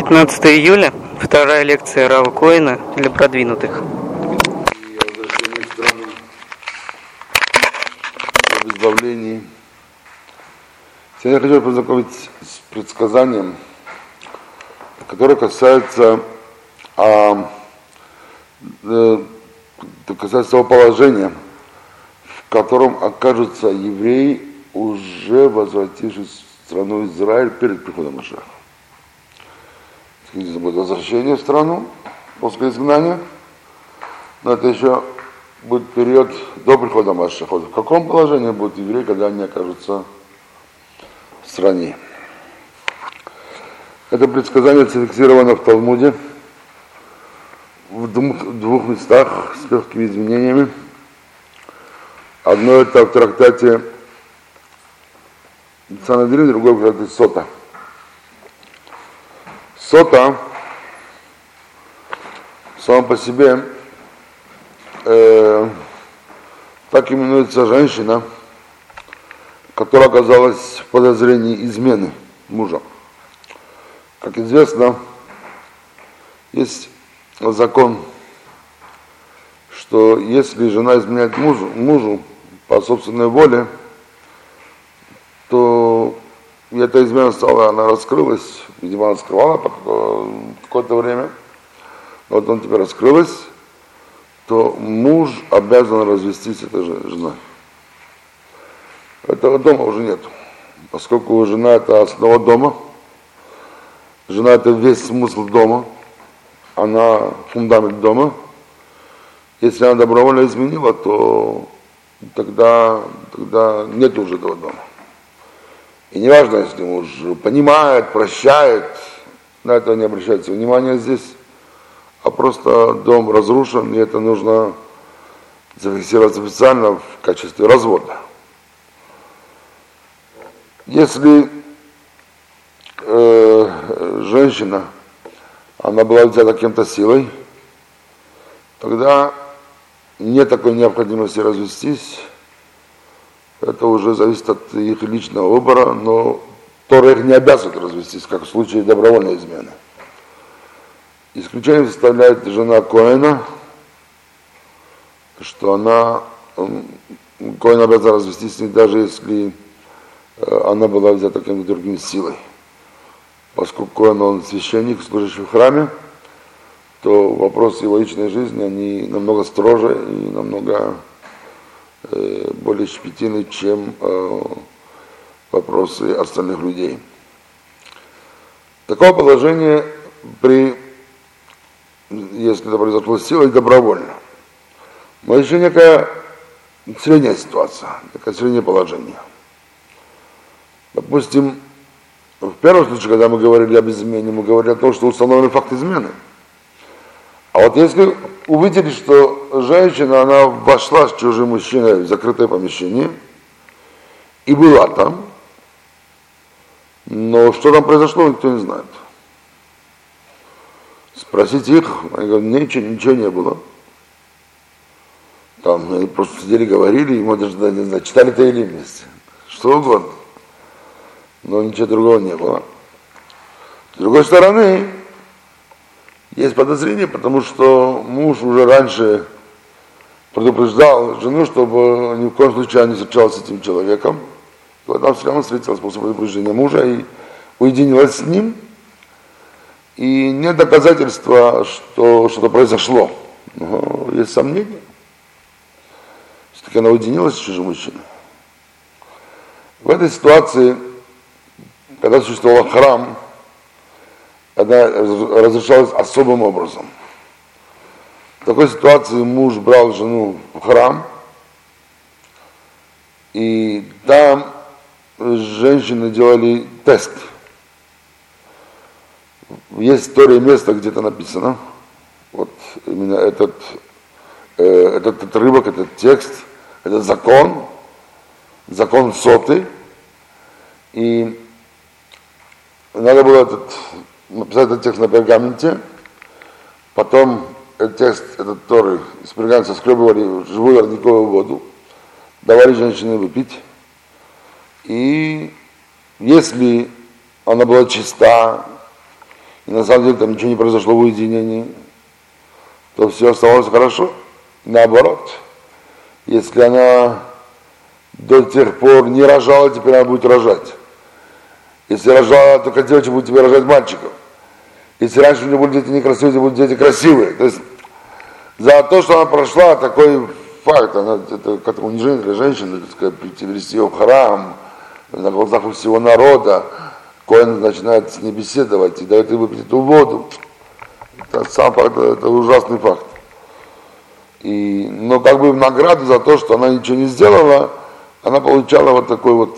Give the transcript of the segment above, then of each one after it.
15 июля, вторая лекция Рава Коэна для продвинутых. И о возвращении в страну, об избавлении. Сегодня я хочу познакомить с предсказанием, которое касается того положения, в котором окажутся евреи, уже возвратившись в страну Израиль перед приходом Машиаха. Это будет возвращение в страну после изгнания, но это еще будет период до прихода Машиаха. В каком положении будут евреи, когда они окажутся в стране? Это предсказание зафиксировано в Талмуде в двух местах с легкими изменениями. Одно это в трактате Санедрин, другое в трактате Сота. Сота сам по себе так именуется женщина, которая оказалась в подозрении измены мужа. Как известно, есть закон, что если жена изменяет мужу по собственной воле, то эта измена она раскрылась, видимо, она скрывала какое-то время, но вот он теперь раскрылась, то муж обязан развестись с этой женой. Этого дома уже нет, поскольку жена это основа дома, жена это весь смысл дома, она фундамент дома. Если она добровольно изменила, то тогда нет уже этого дома. И не важно, если муж понимает, прощает, на это не обращается внимания здесь, а просто дом разрушен, и это нужно зафиксировать официально в качестве развода. Если женщина, она была взята кем-то силой, тогда нет такой необходимости развестись. Это уже зависит от их личного выбора, но Тора их не обязывает развестись, как в случае добровольной измены. Исключением составляет жена Коэна, что Коэн обязан развестись с ней, даже если она была взята каким-то другим силой. Поскольку Коэн, он священник, служащий в храме, то вопросы его личной жизни, они намного строже и намного более щепетильны, чем вопросы остальных людей. Такое положение, если это произошло силой, добровольно. Но еще некая средняя ситуация, некое среднее положение. Допустим, в первом случае, когда мы говорили об измене, мы говорили о том, что установлен факт измены. А вот если увидели, что женщина, она вошла с чужим мужчиной в закрытое помещение и была там, но что там произошло, никто не знает. Спросите их, они говорят, ничего не было. Там они просто сидели, говорили, и мы даже не знаю, читали Таилим вместе. Что угодно. Но ничего другого не было. С другой стороны, есть подозрение, потому что муж уже раньше предупреждал жену, чтобы ни в коем случае она не встречалась с этим человеком. И вот она встретилась после предупреждения мужа и уединилась с ним. И нет доказательства, что что-то произошло. Но есть сомнения. Все-таки она уединилась с чужим мужчиной. В этой ситуации, когда существовал храм, она разрешалась особым образом. В такой ситуации муж брал жену в храм, и там женщины делали тест. Есть история места, где-то написано, вот именно этот отрывок, этот текст, это закон Соты, и надо было написать этот текст на пергаменте, потом этот Торы из пергамента соскребывали в живую родниковую воду, давали женщине выпить, и если она была чиста, и на самом деле там ничего не произошло в уединении, то все оставалось хорошо. Наоборот, если она до тех пор не рожала, теперь она будет рожать. Если рожала только девочек, будет теперь рожать мальчиков. Если раньше у нее были дети некрасивые, теперь будут дети красивые. То есть за то, что она прошла такой факт, это как унижение для женщины, так сказать, привести ее в храм, на глазах у всего народа, коэн начинает с ней беседовать и дает ей выпить эту воду. Это сам факт, это ужасный факт. Но как бы в награду за то, что она ничего не сделала, она получала вот такую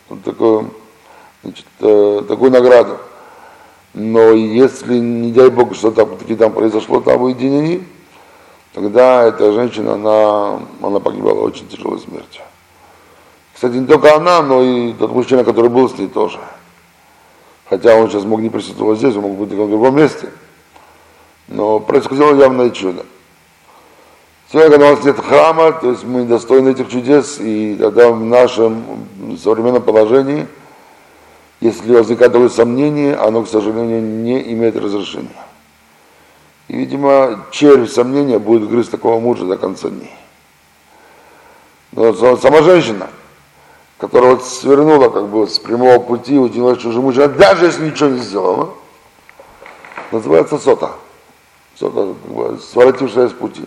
награду. Но если, не дай Бог, что-то там произошло там в уединении, тогда эта женщина, она погибала очень тяжелой смертью. Кстати, не только она, но и тот мужчина, который был с ней тоже. Хотя он сейчас мог не присутствовать здесь, он мог быть в другом месте. Но происходило явное чудо. Сегодня, когда у нас нет храма, то есть мы достойны этих чудес, и тогда в нашем современном положении, если возникает такое сомнение, оно, к сожалению, не имеет разрешения. И, видимо, червь сомнения будет грызть такого мужа до конца дней. Но сама женщина, которая вот свернула как бы с прямого пути, удивилась чужим мужчиной, даже если ничего не сделала, называется сота. Сота, как бы, своротившая с пути.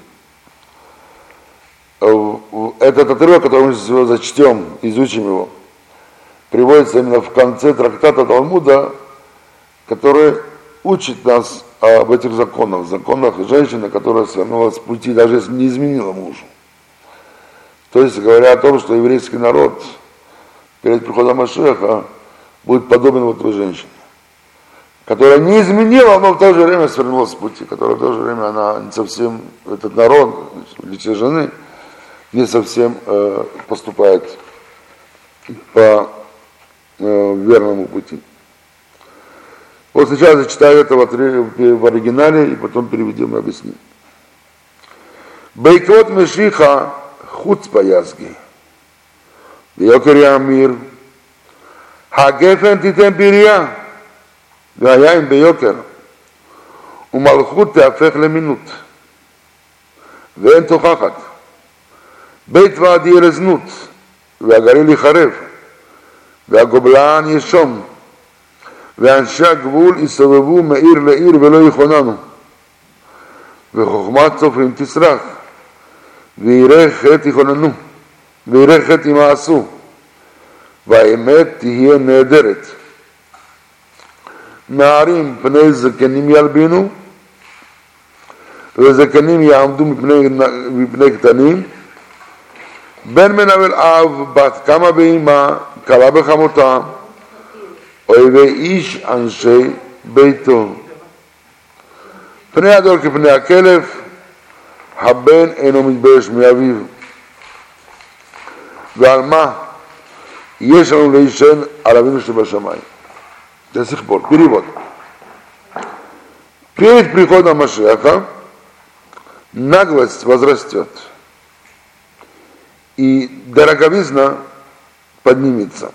Этот отрывок, который мы сейчас зачтем, изучим его, приводится именно в конце трактата Талмуда, который учит нас об этих законах женщины, которая свернула с пути, даже если не изменила мужу. То есть, говоря о том, что еврейский народ перед приходом Машиаха будет подобен вот той женщине, которая не изменила, но в то же время свернула с пути, которая в то же время она не совсем, этот народ, в лице жены, не совсем поступает по верному пути. Вот сейчас я читаю это в оригинале, и потом переведем и объясним. Бейкот Мешиха хуцпа язги. ביוקר יאמיר, הגפן תיתן פריה, והיין ביוקר, ומלכות תהפך למינות, ואין תוכחת. בית ועד יהיה לזנות, והגליל יחרב, והגובלן ישום, ואנשי הגבול יסובבו מעיר לעיר ולא יכוננו, וחוכמת סופרים תסרח, ויראה חטא יכוננו, ויראה חטא ימעשו, והאמת תהיה נהדרת. נערים פני זקנים ילבינו, וזקנים יעמדו מפני קטנים, בן מנהל אב, בת כמה באימה, כלה בחמותה, אויבי איש אנשי ביתו. פני הדור כפני הכלב, הבן אינו מתבייש מאביו. ועל מה יש לנו להישען על אבינו שבשמיים. זה סכבול, перевод. Перед приходом Машиаха наглость возрастет, и дороговизна поднимется.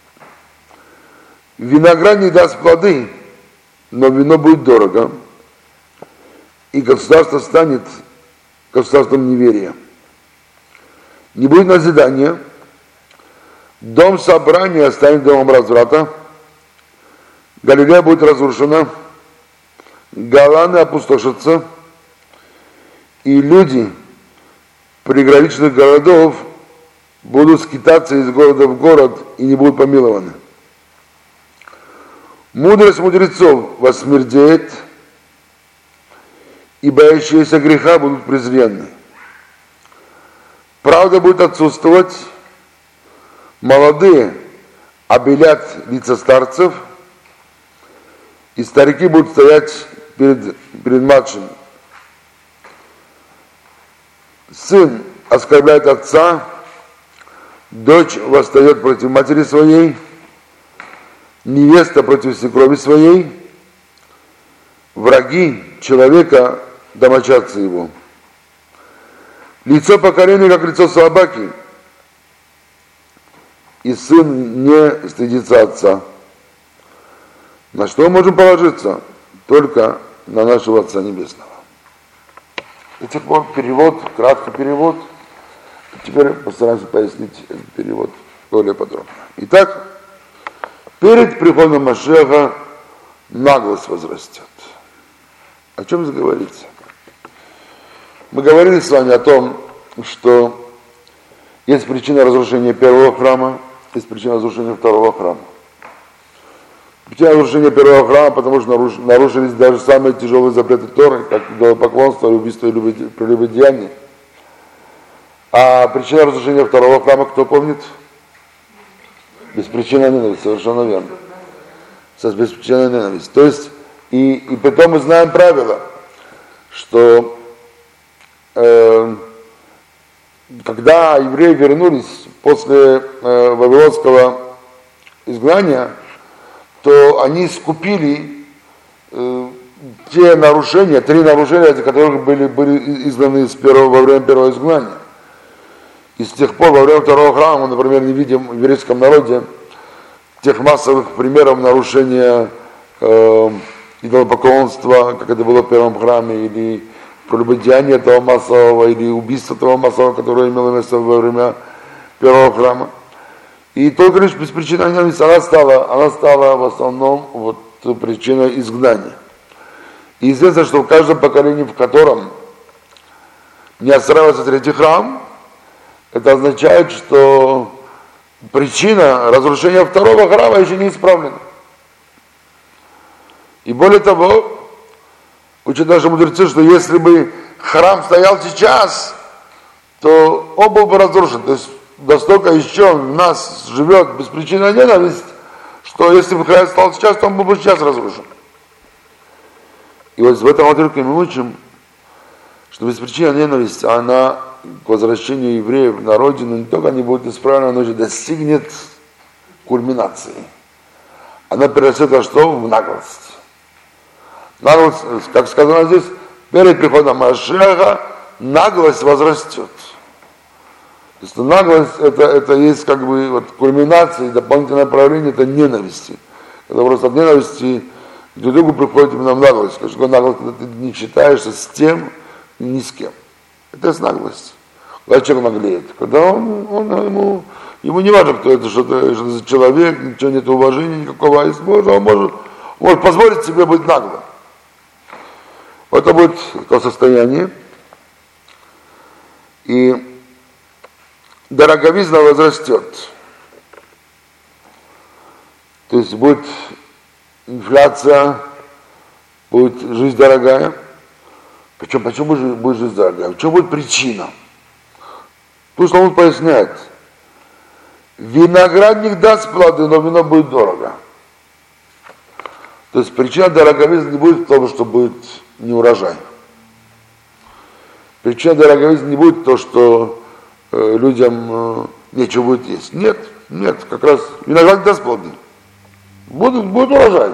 Виноградник даст плоды, но вино будет дорого, и государство станет государством неверия. Не будет назидания, дом собрания станет домом разврата, Галилея будет разрушена, Голаны опустошатся, и люди приграничных городов будут скитаться из города в город и не будут помилованы. Мудрость мудрецов воссмердеет, и боящиеся греха будут презренны. Правда будет отсутствовать, молодые обелят лица старцев, и старики будут стоять перед младшими. Сын оскорбляет отца, дочь восстает против матери своей, невеста против свекрови своей, враги человека домочадцы его. Лицо поколения, как лицо собаки, и сын не стыдится отца. На что мы можем положиться? только на нашего Отца Небесного. До сих пор перевод, краткий перевод. Теперь постараемся пояснить этот перевод более подробно. Итак, перед приходом Машеха наглость возрастет. О чем здесь говорится? Мы говорили с вами о том, что есть причина разрушения первого храма, есть причина разрушения второго храма. Причина разрушения первого храма, потому что нарушились даже самые тяжелые запреты Торы, как идолопоклонство, убийство и прелюбодеяние. А причина разрушения второго храма, кто помнит? Беспричинная ненависть, совершенно верно. Беспричинная ненависть. То есть, и потом мы знаем правило, что когда евреи вернулись после вавилонского изгнания, то они скупили те нарушения, 3 нарушения, которые были изгнаны во время первого изгнания. И с тех пор, во время второго храма, мы, например, не видим в еврейском народе тех массовых примеров нарушения идолопоклонства, как это было в первом храме, или прелюбодеяния этого массового, или убийства того массового, которое имело место во время первого храма. И только лишь беспричинная ненависть, она стала в основном вот причиной изгнания. И известно, что в каждом поколении, в котором не отстраивается третий храм, это означает, что причина разрушения второго храма еще не исправлена. И более того, учат наши мудрецы, что если бы храм стоял сейчас, то он был бы разрушен. То есть настолько еще в нас живет беспричинная ненависть, что если бы храм стал сейчас, то он был бы сейчас разрушен. И вот в этом отрывке мы учим, что беспричинная ненависть, она к возвращению евреев на родину не только не будет исправлена, но и достигнет кульминации. Она перерастет во что? В наглость. Наглость, как сказано здесь, перед приходом Машеха наглость возрастет. То есть наглость это есть как бы вот кульминация, дополнительное проявление это ненависти. Когда просто от ненависти друг другу приходит именно наглость. Когда наглость, когда ты не считаешься с тем, ни с кем. Это есть наглость. Когда человек наглеет, когда ему не важно, кто это, что это за человек, ничего нет уважения никакого, а если он может позволить себе быть наглым. Это будет то состояние. И дороговизна возрастет. То есть будет инфляция, будет жизнь дорогая. Причем, почему будет жизнь дорогая? В чем будет причина? Тут он поясняет. Виноградник даст плоды, но вино будет дорого. То есть причина дороговизны не будет в том, что будет неурожай. Причина дороговизны не будет то, что людям нечего будет есть. Нет, как раз виноградник даст плоды. Будет урожай.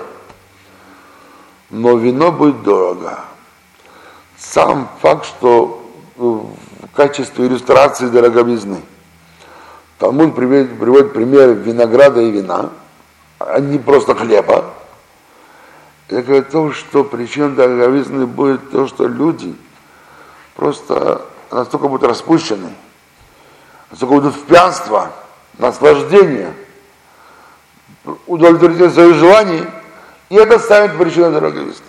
Но вино будет дорого. Сам факт, что в качестве иллюстрации дороговизны Талмуд приводит пример винограда и вина, а не просто хлеба. Это говорит о том, что причиной дороговизны будет то, что люди просто настолько будут распущены, настолько будут в пьянство, наслаждение, удовлетворение своих желаний, и это станет причиной дороговизны.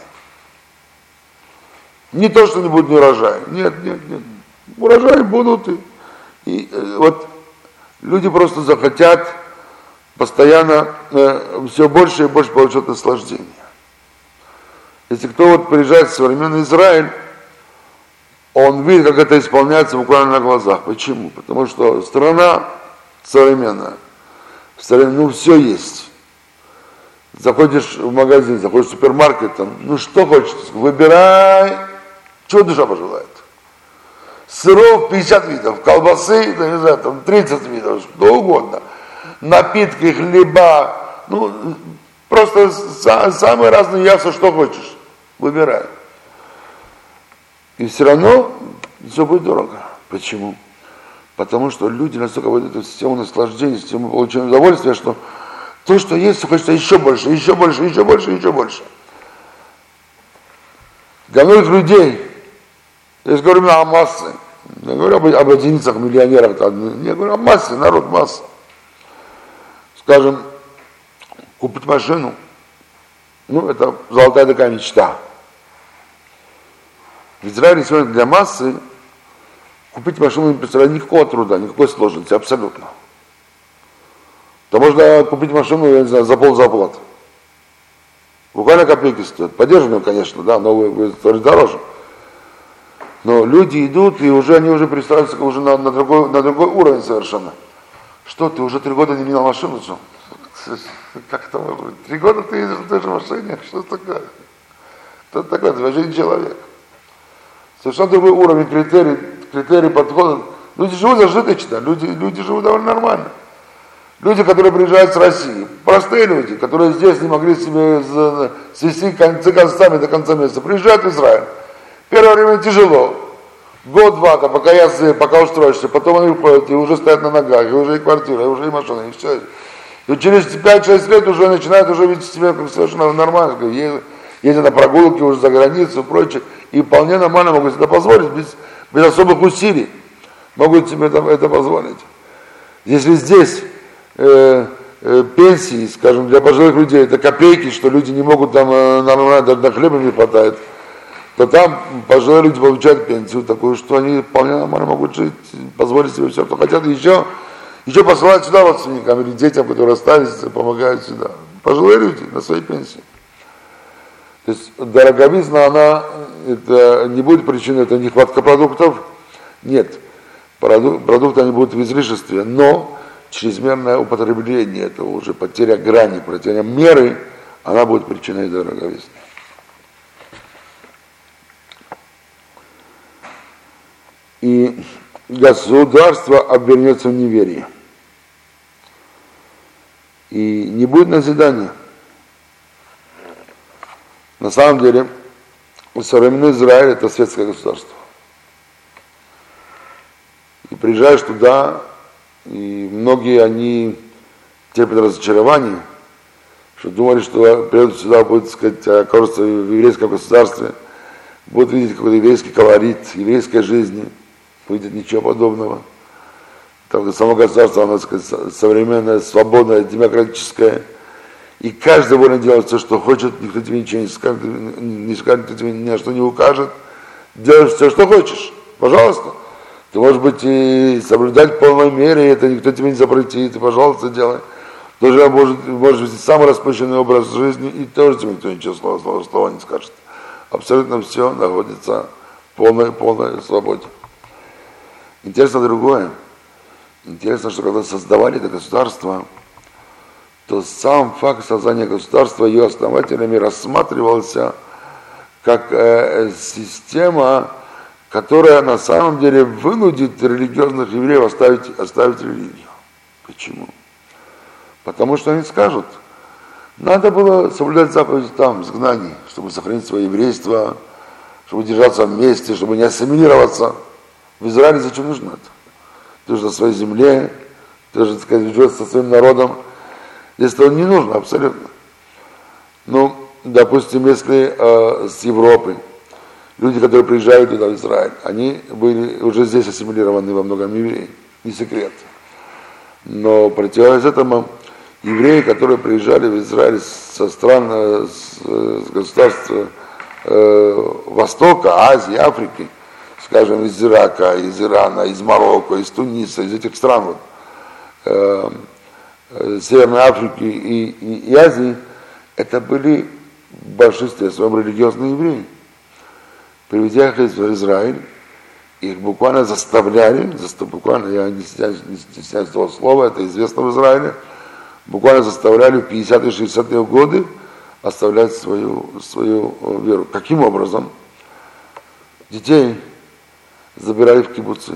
Не то, что не будет урожая. Нет. Урожаи будут. И вот люди просто захотят постоянно все больше и больше получать наслаждение. Если кто вот приезжает в современный Израиль, он видит, как это исполняется буквально на глазах. Почему? Потому что страна современная, все есть. Заходишь в магазин, заходишь в супермаркет, там, что хочешь, выбирай, что душа пожелает. Сыров 50 видов, колбасы, не знаю, там 30 видов, что угодно. Напитки, хлеба, просто самые разные яства, что хочешь, выбирай. И все равно все будет дорого. Почему? Потому что люди настолько вот эту систему наслаждения, систему получения удовольствия, что то, что есть, хочется еще больше. Для многих людей, я говорю именно о массе, я говорю об единицах, миллионерах, я говорю о массе, народ, масса. Скажем, купить машину, ну, это золотая такая мечта. В Израиле сегодня для массы купить машину не представляет никакого труда, никакой сложности, абсолютно. То можно купить машину, я не знаю, за ползаплаты. Буквально копейки стоят. Подержанную, конечно, да, новые стоят дороже. Но люди идут, и они уже представляются уже на другой уровень совершенно. Что, ты уже 3 года не менял машину, что? Как это может быть? 3 года ты ездишь в той же машине? Что это такое? Кто это такой? Это жизнь человек. Совершенно другой уровень, критерий подхода. Люди живут зажиточно, люди живут довольно нормально. Люди, которые приезжают с России, простые люди, которые здесь не могли себе свести концы концами до конца месяца, приезжают в Израиль. Первое время тяжело. Год-два, пока устроишься, потом они уходят, и уже стоят на ногах, и уже и квартира, и уже и машина, и все. И через 5-6 лет уже начинают уже видеть себя как совершенно нормально, ездят на прогулки уже за границу и прочее, и вполне нормально могут себе позволить, без особых усилий, могут себе это позволить. Если здесь пенсии, скажем, для пожилых людей, это копейки, что люди не могут там нормально, даже на хлеба не хватает, то там пожилые люди получают пенсию такую, что они вполне нормально могут жить, позволить себе все, что хотят, и еще посылают сюда родственникам или детям, которые остались, помогают сюда. Пожилые люди на своей пенсии. То есть дороговизна, она это не будет причиной, это нехватка продуктов, нет. Продукты они будут в излишестве, но чрезмерное употребление этого, уже потеря грани, потеря меры, она будет причиной дороговизны. И государство обернется в неверие. И не будет назидания. На самом деле, современный Израиль – это светское государство. И приезжаешь туда, и многие, они терпят разочарование, что думали, что приедут сюда, будут, так сказать, окажутся в еврейском государстве, будут видеть какой-то еврейский колорит, еврейской жизни, увидят ничего подобного. Там само государство, оно, так сказать, современное, свободное, демократическое, и каждый волен делать все, что хочет, никто тебе ничего не скажет, никто тебе ни на что не укажет, делаешь все, что хочешь, пожалуйста. Ты, может быть, и соблюдать в полной мере, это никто тебе не запретит, и, пожалуйста, делай. Тоже может быть самый распущенный образ жизни, и тоже тебе никто ничего слова не скажет. Абсолютно все находится в полной свободе. Интересно другое. Интересно, что когда создавали это государство, то сам факт создания государства ее основателями рассматривался как система, которая на самом деле вынудит религиозных евреев оставить религию. Почему? Потому что они скажут, надо было соблюдать заповеди там, в изгнании, чтобы сохранить свое еврейство, чтобы держаться вместе, чтобы не ассимилироваться. В Израиле зачем нужно это? Ты же на своей земле, ты же, так сказать, живешь со своим народом. Здесь этого не нужно абсолютно. Ну, допустим, если с Европы люди, которые приезжают туда, в Израиль, они были уже здесь ассимилированы во многом евреи, не секрет. Но противовес этому евреи, которые приезжали в Израиль со стран, с государств Востока, Азии, Африки, скажем, из Ирака, из Ирана, из Марокко, из Туниса, из этих стран, Северной Африки и Азии, это были в большинстве своем религиозные евреи. Приведя их в Израиль, их буквально заставляли, я не стесняюсь этого слова, это известно в Израиле, буквально заставляли в 50-е, 60-е годы оставлять свою веру. Каким образом? Детей забирали в кибуцы.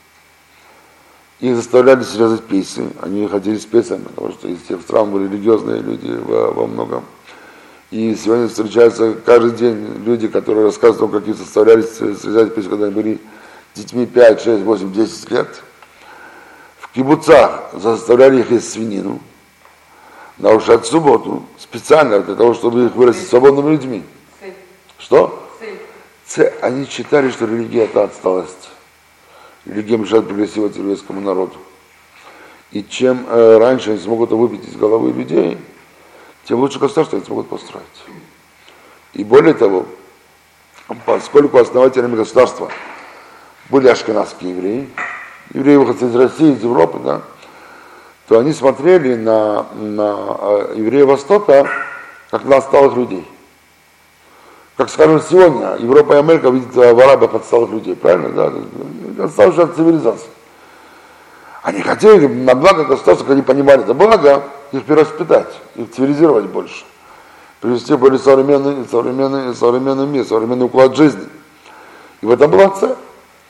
Их заставляли срезать песни, они ходили с песнями, потому что из тех стран были религиозные люди во многом. И сегодня встречаются каждый день люди, которые рассказывают о том, как их заставляли срезать песни, когда они были детьми 5, 6, 8, 10 лет. В кибуцах заставляли их есть свинину, нарушать субботу, специально для того, чтобы их вырастить свободными людьми. Что? они считали, что религия это отсталость. Религия мешает прогрессировать еврейскому народу. И чем раньше они смогут это выбить из головы людей, тем лучше государство они смогут построить. И более того, поскольку основателями государства были ашкеназские евреи, евреи выходцы из России, из Европы, да, то они смотрели на евреев Востока как на отсталых людей. Как, скажем, сегодня Европа и Америка видят в арабах отсталых людей, правильно? Да? Отсталых от цивилизации. Они хотели на благо государства, когда они понимали это благо, их перевоспитать, их цивилизировать больше. Привести в более современный мир, современный уклад жизни. И в этом была цель.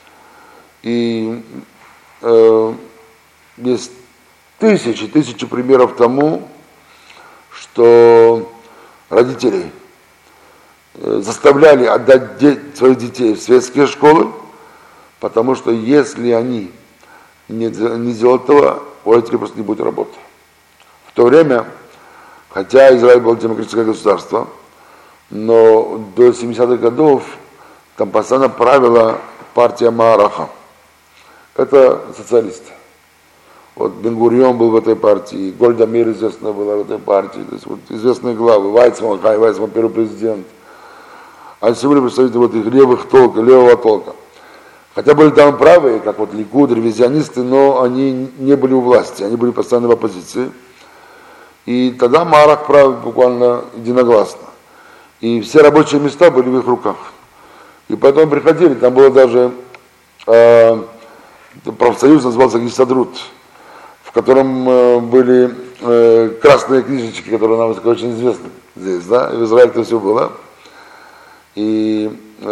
И есть тысячи примеров тому, что родители заставляли отдать своих детей в светские школы, потому что если они не делают этого, у родителей просто не будет работы. В то время, хотя Израиль был демократическое государство, но до 70-х годов там постоянно правила партия Маараха. Это социалисты. Вот Бен-Гурион был в этой партии, Гольда Меир известная была в этой партии, то есть вот известные главы, Вайцман, первый президент. А все были представители вот их левого толка. Хотя были там правые, как вот Ликуд, ревизионисты, но они не были у власти, они были постоянно в оппозиции. И тогда Маарах правил буквально единогласно. И все рабочие места были в их руках. И поэтому приходили, там было даже профсоюз, назывался Гистадрут, в котором были красные книжечки, которые нам очень известны здесь, да, и в Израиле это все было. И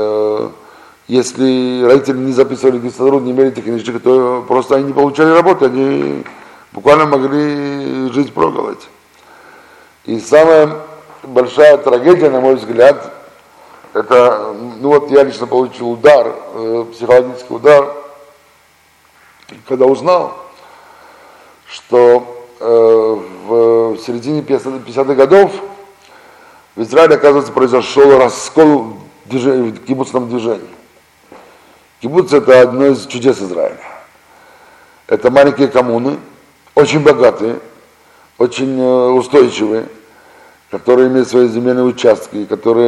если родители не записывали Гистадрут, не имели этих книжечек, то просто они не получали работы, они буквально могли жить впроголодь. И самая большая трагедия, на мой взгляд, это, ну вот я лично получил удар, психологический удар, когда узнал, что в середине 50-х годов в Израиле, оказывается, произошел раскол в кибуцном движении. Кибуц — это одно из чудес Израиля. Это маленькие коммуны, очень богатые, очень устойчивые, которые имеют свои земельные участки,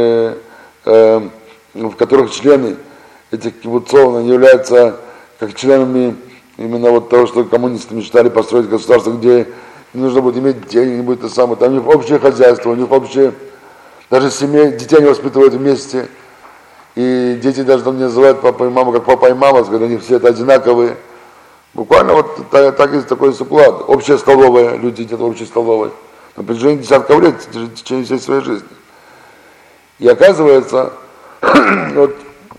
в которых члены этих кибуцов являются как членами именно вот того, что коммунисты мечтали построить государство, где не нужно будет иметь денег, не будет то самое, там у них общее хозяйство, у них общее, даже семей, детей они воспитывают вместе, и дети даже там не называют папа и мама, как папа и мама, когда они все это одинаковые. Буквально вот так есть такой уклад. Общая столовая, люди едят в общей столовой. На протяжении десятков лет, в течение всей своей жизни. И оказывается, вот,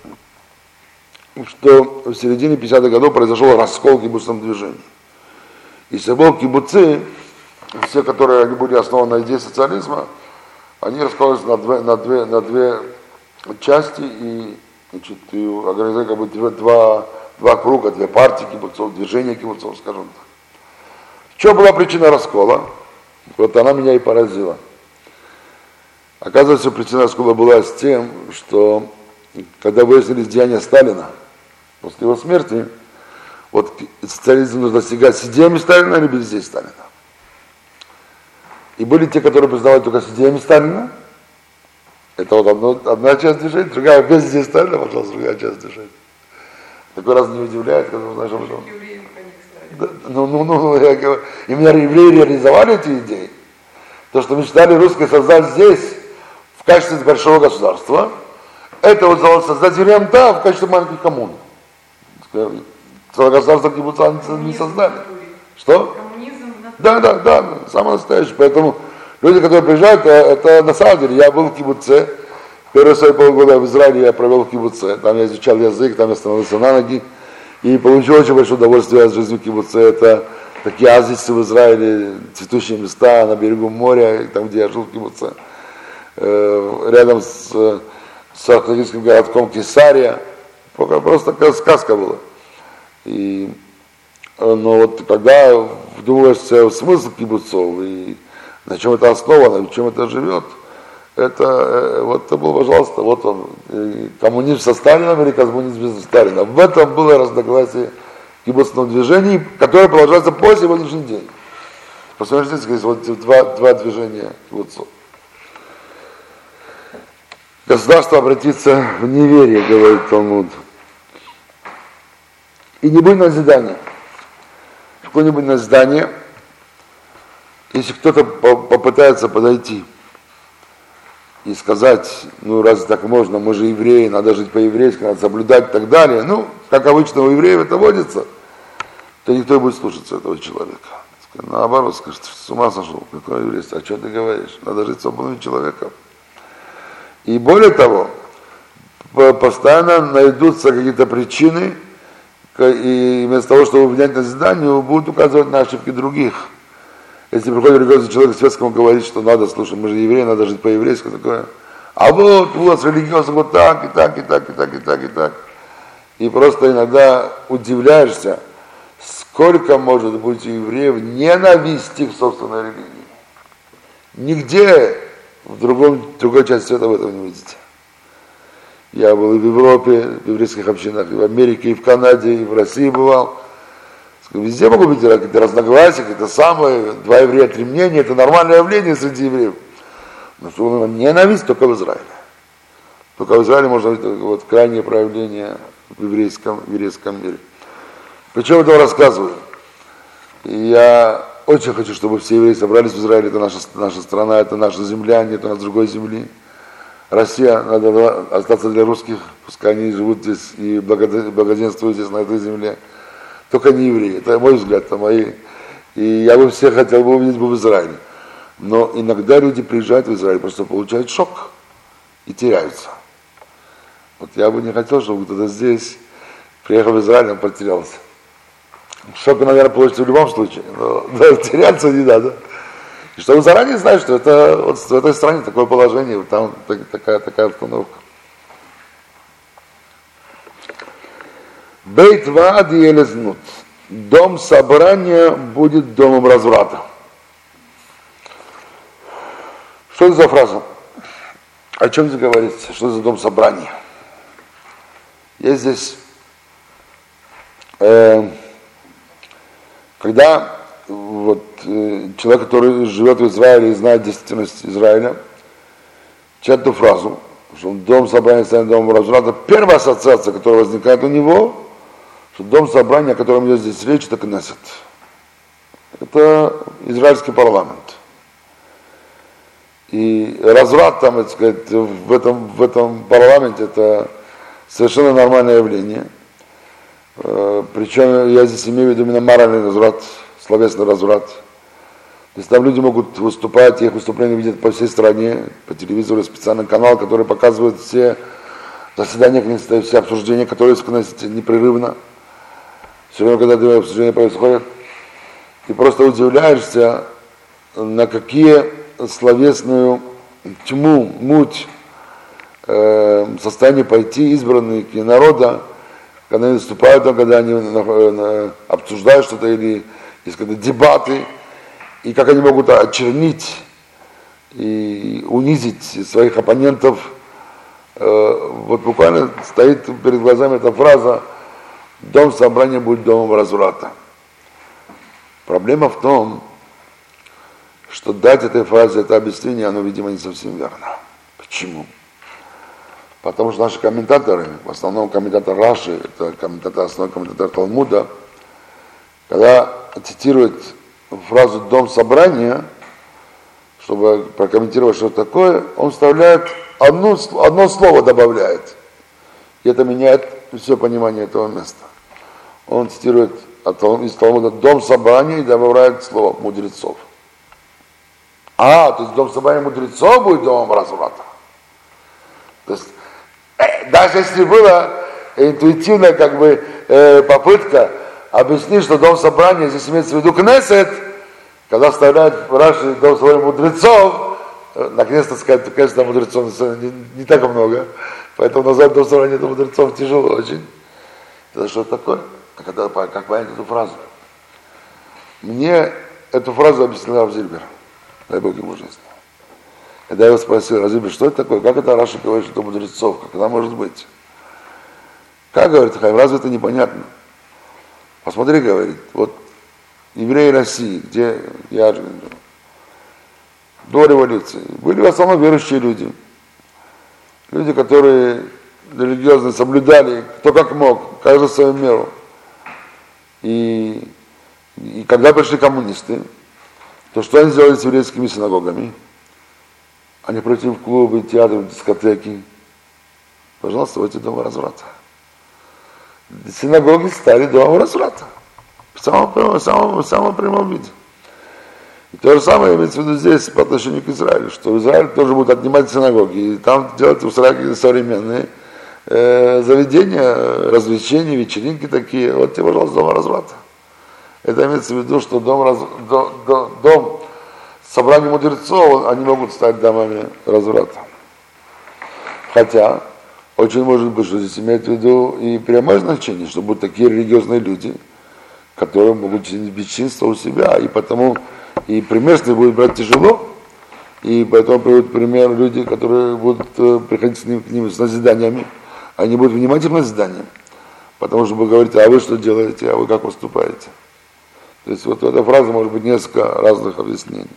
что в середине 50-х годов произошел раскол в кибуцном движении. И всего кибуцы, все, которые они были основаны на идее социализма, они раскололись на две части и, значит, организовали как бы два круга, две партии кибуцов, движения кибуцов, скажем так. В чем была причина раскола? Вот она меня и поразила. Оказывается, причина раскола была с тем, что когда выяснились деяния Сталина после его смерти, вот социализм нужно достигать с идеями Сталина или без идей Сталина. И были те, которые признавали только с идеями Сталина. Это вот одна часть движения, другая без идей Сталина, пожалуйста, другая часть движения. Такой раз не удивляет, когда узнаешь об этом. Я говорю, именно евреи реализовали эти идеи. То, что мечтали русские создать здесь, в качестве большого государства, это вот создать евреям, да, в качестве маленьких коммун. Целое государство кибуца не создали. Что? Да, самое настоящее. Поэтому люди, которые приезжают, это на самом деле, я был в кибуце, первые свои полгода в Израиле я провел в кибуце, там я изучал язык, там я становился на ноги, и получил очень большое удовольствие от жизни в кибуце. Это такие оазисы в Израиле, цветущие места на берегу моря, там, где я жил в кибуце, рядом с археологическим городком Кесария. Просто такая сказка была. Но вот когда вдумываешься в смысл кибуцов и на чем это основано, в чем это живет, вот это был, пожалуйста, вот он, коммунизм со Сталином или коммунизм без Сталина. В этом было разногласие в кибуцном движении, которое продолжается по сегодняшний день. Посмотрите, здесь вот два движения кибуцов. Государство обратится в неверие, говорит Талмуд. И не будет назидания. Какое-нибудь назидание, если кто-то попытается подойти и сказать, ну раз так можно, мы же евреи, надо жить по-еврейски, надо соблюдать и так далее, ну, как обычно у евреев это водится, то никто не будет слушаться этого человека. Наоборот, скажет, с ума сошел, какой еврейство, а что ты говоришь, надо жить свободным человеком. И более того, постоянно найдутся какие-то причины, и вместо того, чтобы внять назидание, будут указывать на ошибки других. Если приходит религиозный человек светскому говорит, что надо, слушай, мы же евреи, надо жить по-еврейски, такое. А вот у вас религиозно вот так, и так, и так, и так, и так, и так. И просто иногда удивляешься, сколько может быть у евреев ненависти к собственной религии. Нигде в другой части света вы этого не видите. Я был и в Европе, в еврейских общинах, и в Америке, и в Канаде, и в России бывал. Везде могут быть какие-то разногласия, какие-то самые, два еврея, три мнения, это нормальное явление среди евреев. Но что ненависть только в Израиле. Только в Израиле можно быть вот крайнее проявление в еврейском мире. Почему я это рассказываю? Я очень хочу, чтобы все евреи собрались в Израиле, это наша страна, это наша земля, нет у нас другой земли. Россия, надо остаться для русских, пускай они живут здесь и благоденствуют здесь, на этой земле. Только не евреи, это мой взгляд, это мои. И я бы всех хотел бы увидеть в Израиле. Но иногда люди приезжают в Израиль, просто получают шок и теряются. Вот я бы не хотел, чтобы кто-то здесь, приехал в Израиль, он потерялся. Шок, наверное, получится в любом случае, но теряться не надо. И чтобы заранее знать, что это вот в этой стране такое положение, вот там такая обстановка. Бейт ваад и элезнут. Дом собрания будет домом разврата. Что это за фраза? О чем здесь говорится? Что это за дом собрания? Есть здесь, когда вот, человек, который живет в Израиле и знает действительность Израиля, читает эту фразу, что дом собрания станет домом разврата, первая ассоциация, которая возникает у него, что дом собрания, о котором идет здесь речь, это Кнессет. Это израильский парламент. И разврат там, так сказать, в этом парламенте это совершенно нормальное явление. Причем я здесь имею в виду именно моральный разврат, словесный разврат. То есть там люди могут выступать, их выступления видят по всей стране, по телевизору, специальный канал, который показывает все заседания Кнессета, все обсуждения, которые в Кнессете непрерывно. Все время, когда эти обсуждения происходят, ты просто удивляешься, на какие словесную тьму, муть в состоянии пойти избранные народа, когда они выступают, когда они обсуждают что-то или есть когда дебаты, и как они могут очернить и унизить своих оппонентов. Вот буквально стоит перед глазами эта фраза: дом собрания будет домом разврата. Проблема в том, что дать этой фразе это объяснение, оно, видимо, не совсем верно. Почему? Потому что наши комментаторы, в основном комментатор Раши, это основной комментатор Талмуда, когда цитирует фразу «дом собрания», чтобы прокомментировать, что это такое, он вставляет одно слово добавляет. И это меняет все понимание этого места. Он цитирует из Талмуда «дом собрания» и добавляет слово «мудрецов». То есть дом собрания мудрецов будет домом разврата. То есть, даже если была интуитивная попытка объяснить, что дом собрания здесь имеется в виду Кнессет, когда вставляют в Раши дом собрания мудрецов, наконец-то сказать, конечно, мудрецов не так много, поэтому назвать дом собрания мудрецов тяжело очень. Это что такое? Как понять эту фразу? Мне эту фразу объяснил Рав Зильбер. Дай Бог ему жизнь. Когда я его спросил, Разиби, что это такое? Как это Раши говорит, что это мудрецов? Как это может быть? Как, говорит Хаим, разве это непонятно? Посмотри, говорит, вот евреи России, где я до революции, были в основном верующие люди. Люди, которые религиозно соблюдали, кто как мог, каждый в свою меру. И когда пришли коммунисты, то что они сделали с еврейскими синагогами? Они против клубы, театры, дискотеки. Пожалуйста, вот эти дома разврата. Синагоги стали домом разврата. В самом прямом виде. И то же самое имеется в виду здесь по отношению к Израилю, что Израиль тоже будет отнимать синагоги, и там делать в Израиле современные заведения, развлечения, вечеринки такие. Вот тебе, пожалуйста, дом разврата. Это имеется в виду, что дом собрания мудрецов, они могут стать домами разврата. Хотя, очень может быть, что здесь имеет в виду и прямое значение, что будут такие религиозные люди, которые могут чинить бесчинство у себя, и потому и пример будет брать тяжело, и поэтому приводят пример люди, которые будут приходить к ним с назиданиями, они будут внимательны к назиданиям, потому что вы говорите, а вы что делаете, а вы как поступаете. То есть вот эта фраза может быть несколько разных объяснений.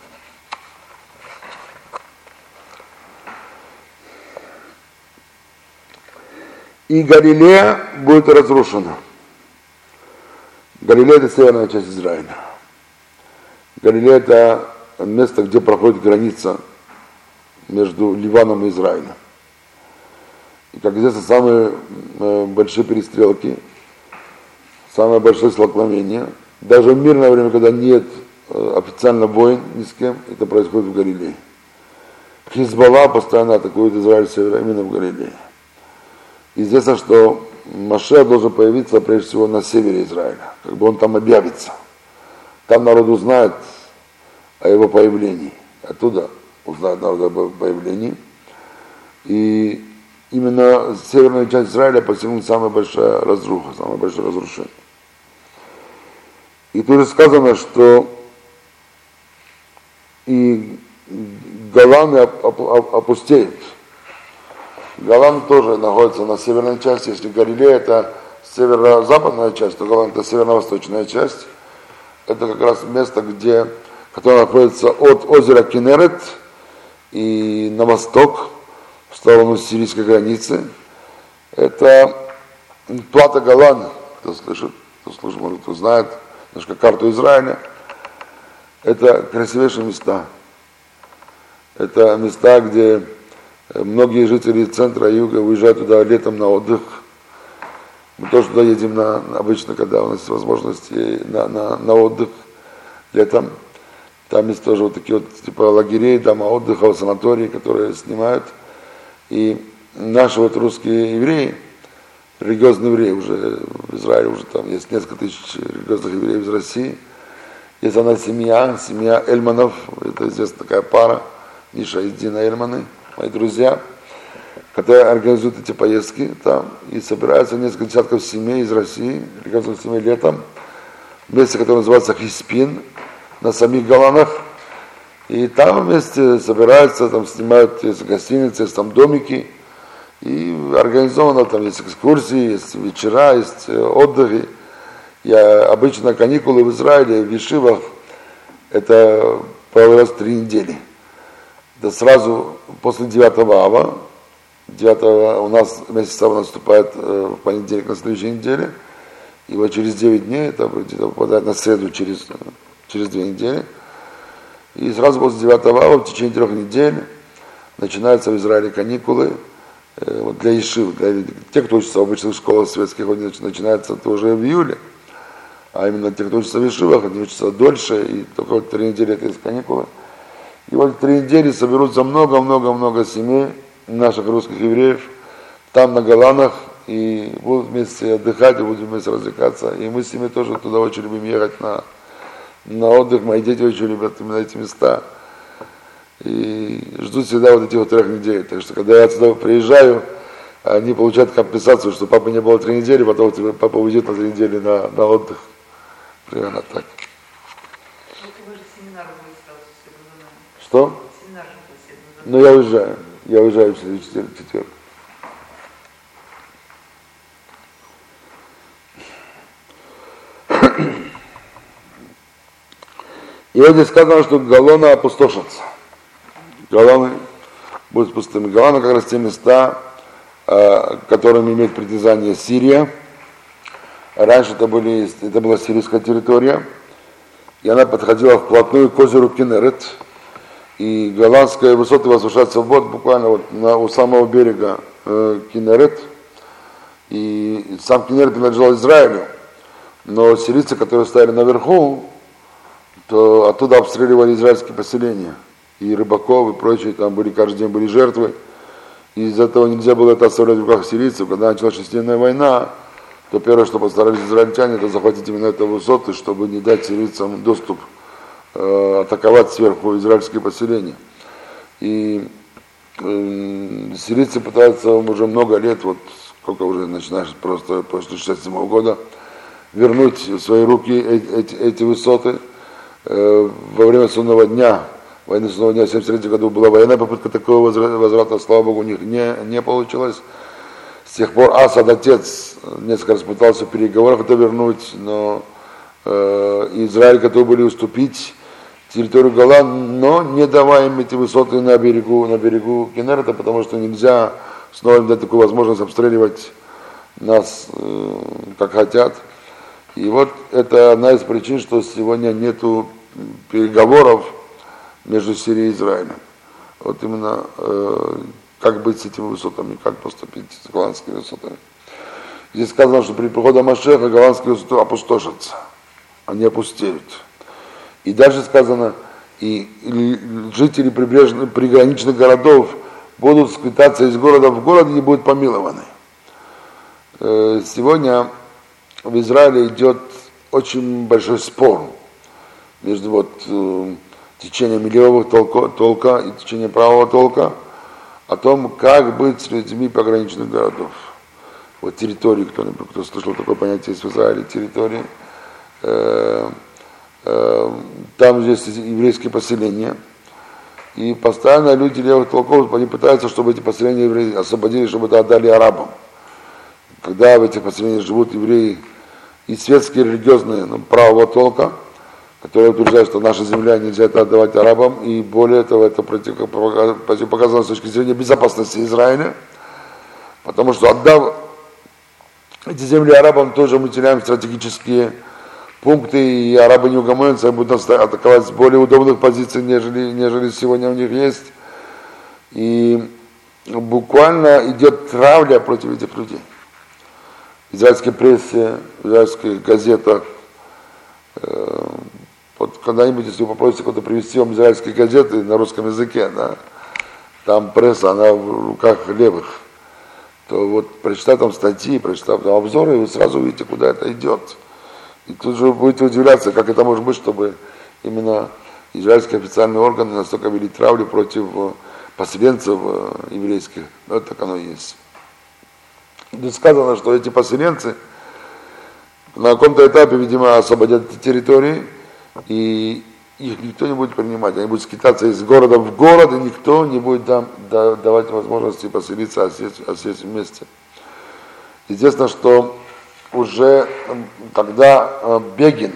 И Галилея будет разрушена. Галилея – это северная часть Израиля. Галилея – это место, где проходит граница между Ливаном и Израилем. И, как известно, самые большие перестрелки, самое большое столкновение, даже в мирное время, когда нет официально войн ни с кем, это происходит в Галилее. Хизбалла постоянно атакует Израиль с севера именно в Галилее. Известно, что Машиах должен появиться прежде всего на севере Израиля, как бы он там объявится. Там народ узнает о его появлении. Оттуда узнает народ о его появлении. И именно северная часть Израиля постигнет самая большая разруха, самое большое разрушение. И тут же сказано, что и Голан опустеет. Голан тоже находится на северной части. Если Галилея это северо-западная часть, то Голан это северо-восточная часть. Это как раз место, которое находится от озера Кинерет и на восток, в сторону сирийской границы. Это плата Голан, кто слышит, может, кто знает немножко карту Израиля. Это красивейшие места. Это места, где многие жители центра и юга уезжают туда летом на отдых. Мы тоже туда едем обычно, когда у нас есть возможность на отдых летом. Там есть тоже вот такие вот типа лагерей, дома отдыха, санатории, которые снимают. И наши вот русские евреи, религиозные евреи уже в Израиле, уже там есть несколько тысяч религиозных евреев из России. Есть одна семья Эльманов, это известная такая пара, Миша и Дина Эльманы, мои друзья, которые организуют эти поездки там, и собираются несколько десятков семей из России, религиозных семей летом, в месте, которое называется Хиспин, на самих Голанах, и там вместе собираются, там снимают, есть гостиницы, есть там домики, и организовано, там есть экскурсии, есть вечера, есть отдыхи. Обычно каникулы в Израиле, в Ешивах, это проводилось 3 недели. Это сразу после 9 ава. 9 у нас месяц ава наступает в понедельник на следующей неделе. И вот через 9 дней, это попадает на среду через 2 недели. И сразу после 9 ава в течение 3 недель начинаются в Израиле каникулы для ешив, для тех, кто учится в обычных школах светских, начинается это уже в июле. А именно те, кто учится в ешивах, они учатся дольше, и только вот 3 недели это из каникулы. И вот 3 недели соберутся много-много-много семей наших русских евреев там на Голанах, и будут вместе отдыхать, и будут вместе развлекаться. И мы с ними тоже туда очень любим ехать на отдых. Мои дети очень любят именно эти места. И ждут всегда вот этих вот 3 недель. Так что, когда я сюда приезжаю, они получают компенсацию, что папы не было 3 недели, потом папа уйдет на 3 недели на отдых. Примерно так. Что? Но я уезжаю в четверг. И вот здесь сказано, что Голаны опустошатся. Голаны будут пустыми. Голаны как раз те места, которыми имеет притязание Сирия. Раньше это была сирийская территория, и она подходила вплотную к озеру Кинерет. И голландские высоты возвышаются вот буквально вот у самого берега Кинерет. И сам Кинерет принадлежал Израилю. Но сирийцы, которые стояли наверху, то оттуда обстреливали израильские поселения. И рыбаков, и прочие, там были, каждый день были жертвы. И из-за этого нельзя было это оставлять в руках сирийцев. Когда началась шестидневная война, то первое, что постарались израильтяне, это захватить именно это высоты, чтобы не дать сирийцам доступ атаковать сверху израильские поселения. И сирийцы пытаются уже много лет, вот сколько уже начинаешь просто после 1967 года, вернуть в свои руки эти высоты. Во время судного дня, войны судного дня в 1973 году была военная попытка такого возврата, слава Богу, у них не получилось. С тех пор Асад, отец, несколько раз пытался в переговорах это вернуть, но Израиль готов были уступить территорию Голан, но не давая им эти высоты на берегу Кинерета, потому что нельзя снова им дать такую возможность обстреливать нас, как хотят. И вот это одна из причин, что сегодня нету переговоров между Сирией и Израилем. Вот именно как быть с этими высотами, как поступить с голландскими высотами. Здесь сказано, что при приходе Машеха голландские высоты опустошатся, они опустеют. И дальше сказано, и жители приграничных городов будут скитаться из города в город и не будут помилованы. Сегодня в Израиле идет очень большой спор между течением левого толка и течением правого толка о том, как быть с людьми пограничных городов. Вот территории, кто слышал такое понятие есть в Израиле, территории. Там есть еврейские поселения. И постоянно люди левых толков, они пытаются, чтобы эти поселения евреи освободили, чтобы это отдали арабам. Когда в этих поселениях живут евреи и светские, и религиозные, правого толка, которые утверждают, что наша земля нельзя это отдавать арабам, и более того, это противопоказано с точки зрения безопасности Израиля, потому что отдав эти земли арабам, тоже мы теряем стратегические пункты, и арабы не угомонятся, будут атаковать с более удобных позиций, нежели сегодня у них есть. И буквально идет травля против этих людей. В израильской прессе, в израильских газетах. Вот когда-нибудь, если вы попросите кого-то привести вам израильские газеты на русском языке, да, там пресса, она в руках левых, то вот прочитав там статьи, прочитав там обзоры, вы сразу увидите, куда это идет. И тут же вы будете удивляться, как это может быть, чтобы именно израильские официальные органы настолько вели травлю против поселенцев еврейских. Но это так оно и есть. Тут сказано, что эти поселенцы на каком-то этапе, видимо, освободят эти территории, и их никто не будет принимать. Они будут скитаться из города в город, и никто не будет давать возможности поселиться, осесть вместе. Известно, что уже когда Бегин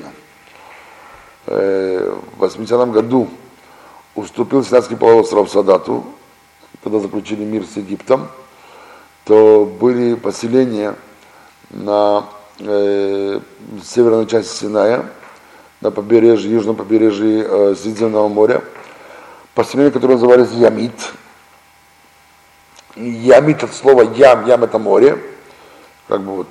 в 80-м году уступил Синайский полуостров Садату, когда заключили мир с Египтом, то были поселения на северной части Синая, на побережье, южном побережье Средиземного моря, поселения, которые назывались Ямит. Ямит от слова ям это море, как бы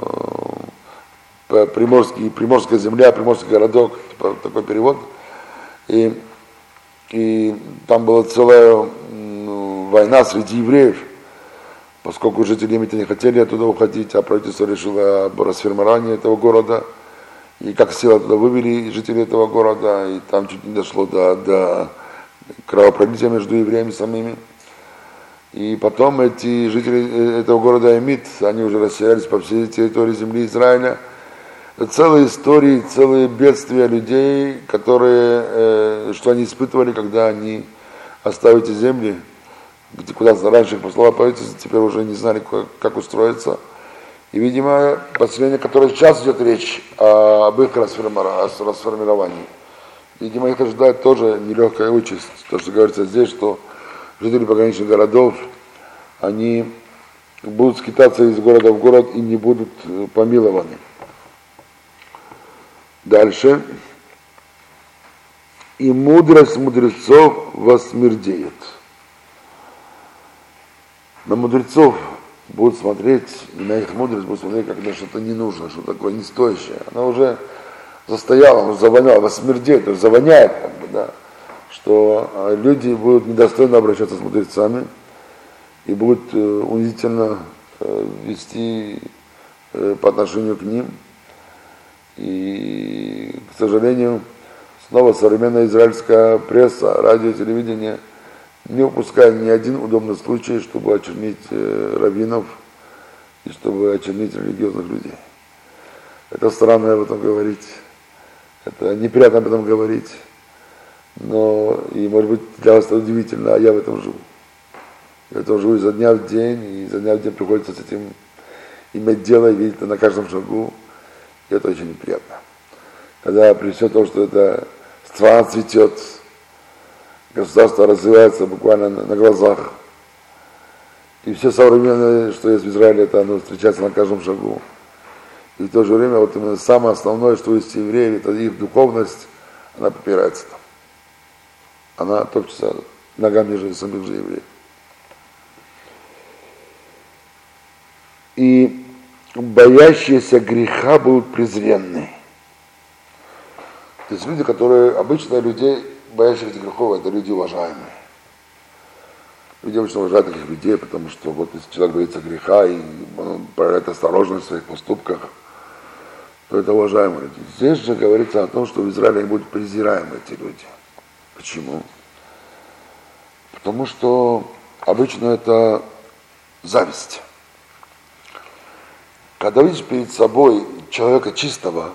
приморская земля, приморский городок, такой перевод. И там была целая война среди евреев, поскольку жители Ямита не хотели оттуда уходить, а правительство решило об расформировании этого города. И как силы туда вывели жители этого города, и там чуть не дошло до кровопролития между евреями самими. И потом эти жители этого города Ямит, они уже расселялись по всей территории земли Израиля. Целые истории, целые бедствия людей, что они испытывали, когда они оставили эти земли куда раньше их послало правительство, теперь уже не знали, как устроиться. И, видимо, поселение, которое сейчас идет речь об их расформировании, видимо, их ожидает тоже нелегкая участь. То, что говорится здесь, что жители пограничных городов, они будут скитаться из города в город и не будут помилованы. Дальше. И мудрость мудрецов восмердеет. На мудрецов будут смотреть, и на их мудрость будут смотреть, как на что-то не нужно, что такое не стоящее. Она уже застояла, уже завоняла, восмердеет, уже завоняет, как бы, да, что люди будут недостойно обращаться с мудрецами и будут унизительно вести по отношению к ним. И, к сожалению, снова современная израильская пресса, радио, телевидение не упускает ни один удобный случай, чтобы очернить раввинов и чтобы очернить религиозных людей. Это странно об этом говорить, это неприятно об этом говорить, но и, может быть, для вас это удивительно, а я в этом живу. Я в этом живу изо дня в день, и изо дня в день приходится с этим иметь дело и видеть это на каждом шагу, и это очень неприятно. Когда при всем том, что эта страна цветет, государство развивается буквально на глазах, и все современное, что есть в Израиле, это оно встречается на каждом шагу. И в то же время вот именно самое основное, что есть евреи, это их духовность, она попирается там. Она топчется ногами же самих же евреев. И боящиеся греха будут презренны. То есть люди, которые, обычно людей, боящихся грехов, это люди уважаемые. Люди обычно уважают таких людей, потому что вот если человек боится греха и он проявляет осторожность в своих поступках, то это уважаемые люди. Здесь же говорится о том, что в Израиле будут презираемы эти люди. Почему? Потому что обычно это зависть. Когда видишь перед собой человека чистого,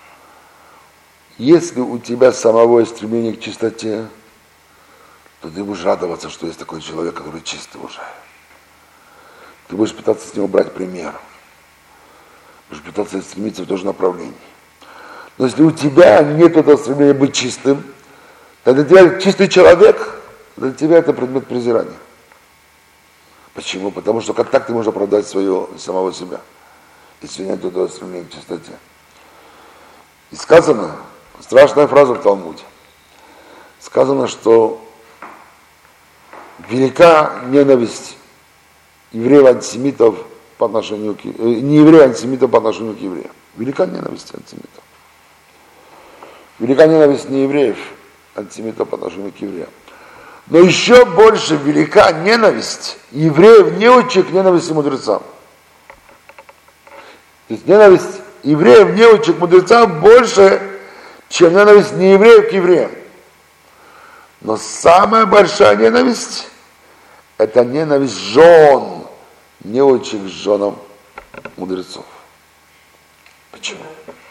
если у тебя самого есть стремление к чистоте, то ты будешь радоваться, что есть такой человек, который чистый уже. Ты будешь пытаться с него брать пример. Будешь пытаться стремиться в то же направление. Но если у тебя нет этого стремления быть чистым, тогда для тебя чистый человек, для тебя это предмет презирания. Почему? Потому что как так ты можешь оправдать самого себя, если нет этого стремления к чистоте. И сказано, страшная фраза в Талмуде, сказано, что велика ненависть евреев-антисемитов по отношению к не евреев-антисемитов по отношению к евреям. Велика ненависть антисемитов. Велика ненависть не евреев, антисемитов по отношению к евреям. Но еще больше велика ненависть евреев, неучих к ненависти мудрецам. То есть ненависть евреев, неучих к мудрецам больше, чем ненависть неевреев к евреям. Но самая большая ненависть – это ненависть жен, неучих к женам мудрецов. Почему?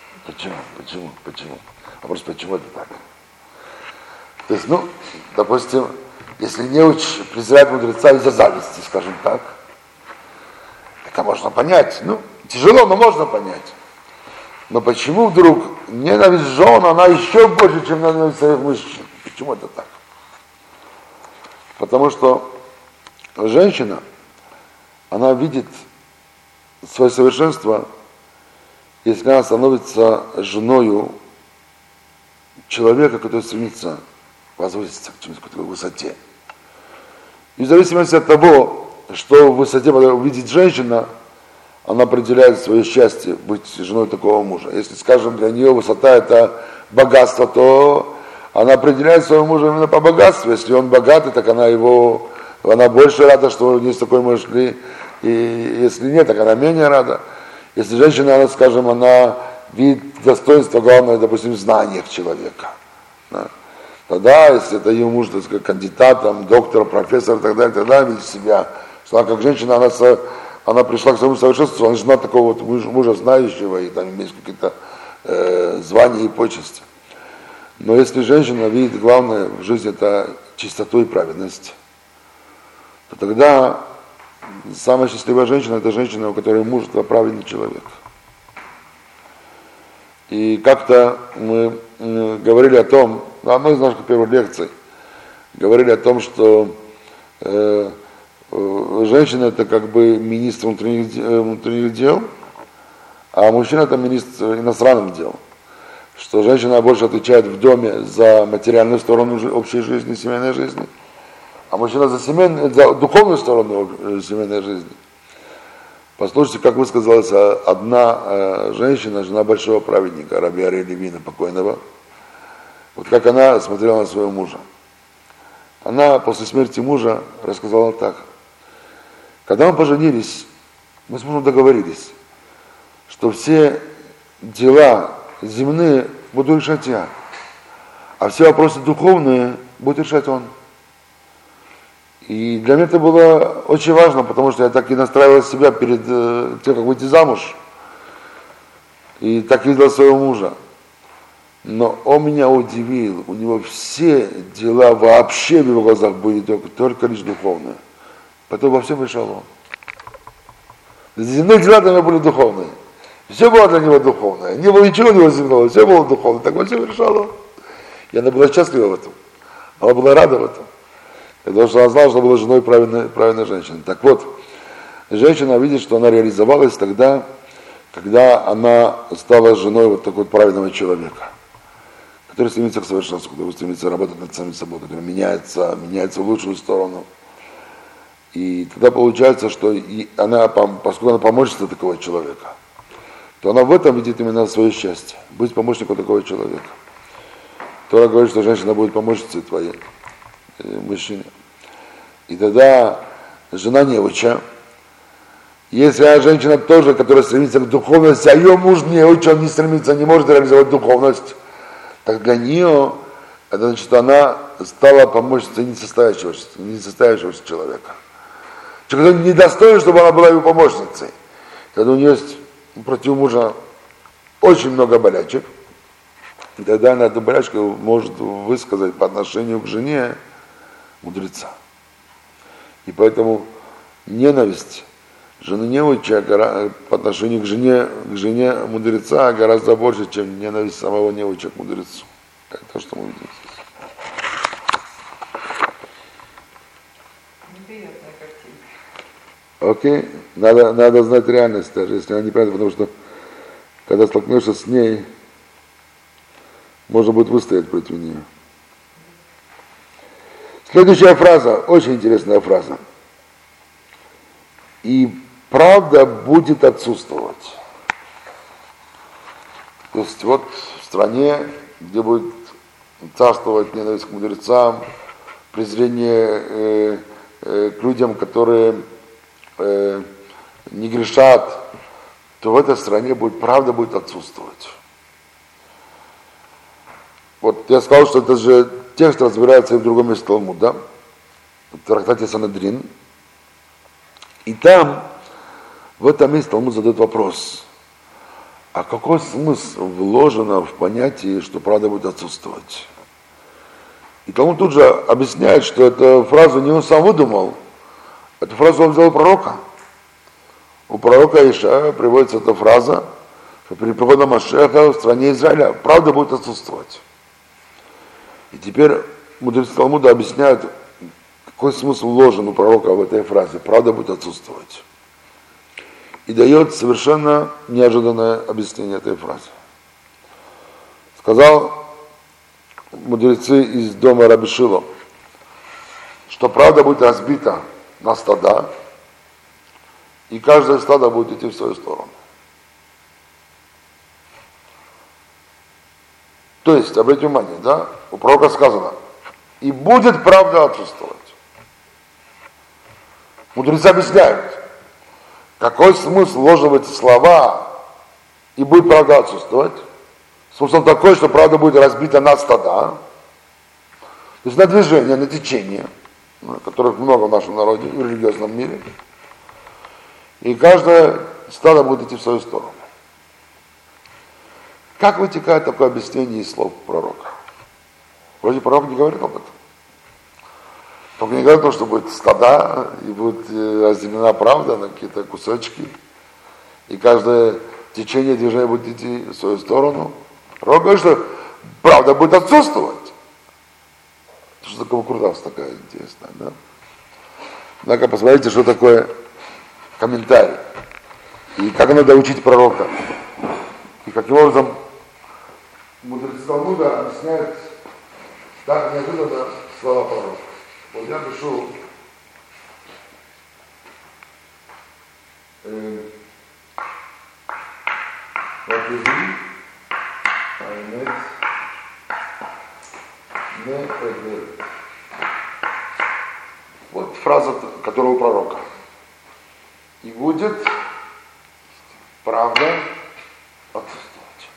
Вопрос, почему это так? То есть, допустим, если неуч презирает мудреца из-за зависти, скажем так, это можно понять. Тяжело, но можно понять. Но почему вдруг ненависть жен, она еще больше, чем ненависть своих мужчин? Почему это так? Потому что женщина, она видит свое совершенство, если она становится женою человека, который стремится возвыситься к какой-то высоте. И в зависимости от того, что в высоте увидит женщина, она определяет свое счастье быть женой такого мужа. Если, скажем, для нее высота это богатство, то она определяет своего мужа именно по богатству. Если он богатый, так она больше рада, что у нее есть такой муж. И если нет, так она менее рада. Если женщина, она видит достоинство, главное, допустим, в знаниях человека. Да. Тогда, если это ее муж, так сказать, кандидат, доктор, профессор и так далее, тогда видит себя, что она как женщина, она пришла к своему совершенству, она жена такого вот мужа знающего, и там имеет какие-то звания и почести. Но если женщина видит главное в жизни это чистоту и праведность, то тогда самая счастливая женщина – это женщина, у которой муж – это праведный человек. И как-то мы говорили о том, на одной из наших первых лекций, говорили о том, что женщина – это как бы министр внутренних дел, а мужчина – это министр иностранных дел. Что женщина больше отвечает в доме за материальную сторону общей жизни, семейной жизни, а мужчина за духовную сторону семейной жизни. Послушайте, как высказалась одна женщина, жена большого праведника, раби Ария Левина, покойного. Вот как она смотрела на своего мужа. Она после смерти мужа рассказала так. Когда мы поженились, мы с мужем договорились, что все дела земные буду решать я, а все вопросы духовные будет решать он. И для меня это было очень важно, потому что я так и настраивал себя перед тем, как выйти замуж. И так видел своего мужа. Но он меня удивил. У него все дела вообще в его глазах были только лишь духовные. Потом во всем решал он. Земные дела для меня были духовные. Все было для него духовное. Не было ничего у него земного, все было духовное. Так во всем решал он. И она была счастлива в этом. Она была рада в этом. Потому что она знала, что была женой правильной женщины. Так вот, женщина видит, что она реализовалась тогда, когда она стала женой вот такого правильного человека, который стремится к совершенству, который стремится работать над самим собой, который меняется в лучшую сторону. И тогда получается, что она, поскольку она помощница такого человека, то она в этом видит именно свое счастье, быть помощником такого человека. Тора говорит, что женщина будет помощницей твоей, мужчине. И тогда жена неуча. Если женщина тоже, которая стремится к духовности, а ее муж неуча, он не стремится, не может реализовать духовность, так для нее это значит, что она стала помощницей несостоявшегося человека. Человек недостоин, чтобы она была его помощницей. Когда у нее есть против мужа очень много болячек, и тогда она эту болячку может высказать по отношению к жене мудреца. И поэтому ненависть жены неуча по отношению к жене мудреца гораздо больше, чем ненависть самого неуча к мудрецу. Это то, что мы видим здесь. Неприятная картина. Окей? Надо знать реальность, даже если она неправильная, потому что когда столкнешься с ней, можно будет выстоять против нее. Следующая фраза, очень интересная фраза. И правда будет отсутствовать. То есть вот в стране, где будет царствовать ненависть к мудрецам, презрение к людям, которые не грешат, то в этой стране правда будет отсутствовать. Вот я сказал, что это же текст разбирается и в другом месте Талмуда, в трактате Санедрин. И там, в этом месте Талмуд задает вопрос, а какой смысл вложено в понятие, что правда будет отсутствовать? И Талмуд тут же объясняет, что эту фразу не он сам выдумал, эту фразу он взял у пророка. У пророка Ишая приводится эта фраза, что при приходе Машеха в стране Израиля правда будет отсутствовать. И теперь мудрецы Талмуда объясняют, какой смысл вложен у пророка в этой фразе. Правда будет отсутствовать. И дает совершенно неожиданное объяснение этой фразы. Сказал мудрецы из дома Раби Шило, что правда будет разбита на стада, и каждое стадо будет идти в свою сторону. То есть, обратите внимание, да, у пророка сказано, и будет правда отсутствовать. Мудрецы объясняют, какой смысл вложен в эти слова, и будет правда отсутствовать. Смысл такой, что правда будет разбита на стада, то есть на движение, на течение, которых много в нашем народе, в религиозном мире. И каждое стадо будет идти в свою сторону. Как вытекает такое объяснение из слов пророка? Вроде пророк не говорит об этом. Только не говорят, что будет стада, и будет разделена правда на какие-то кусочки, и каждое течение движения будет идти в свою сторону. Пророк говорит, что правда будет отсутствовать. Что такое Курдавс такая интересная, да? Однако посмотрите, что такое комментарий. И как надо учить пророка. И каким образом мудрецы Талмуда объясняют так неожиданно слова пророка. Вот я пишу вот фраза, которая у пророка. И будет правда отсутствовать.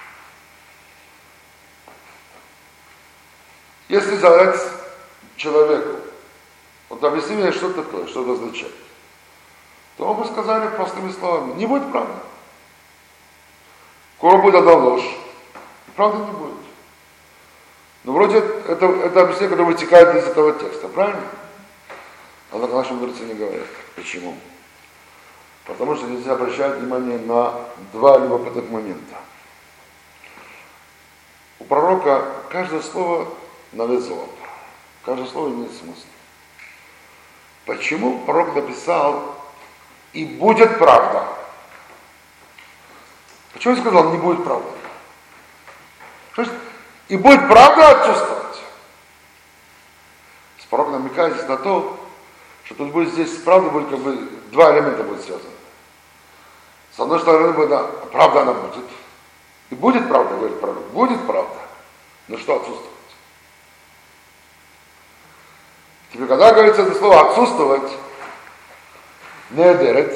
Если задать человеку, вот объясни мне, что это такое, что это означает, то мы бы сказали простыми словами, не будет правды. Скоро будет одна ложь, правды не будет. Но вроде это объяснение, которое вытекает из этого текста, правильно? Однако наши мудрецы не говорят. Почему? Потому что нельзя обращать внимание на два любопытных момента. У пророка каждое слово на вес золота. Каждое слово имеет смысл. Почему пророк написал «и будет правда»? Почему он сказал «не будет правды»? Что значит «и будет правда отсутствовать»? Пророк намекает на то, что тут будет здесь правда, будет как бы два элемента будут связаны. С одной стороны, правда она будет. И будет правда, говорит пророк, будет правда. Но что отсутствовать? Теперь, когда говорится это слово «отсутствовать», «неадерет»,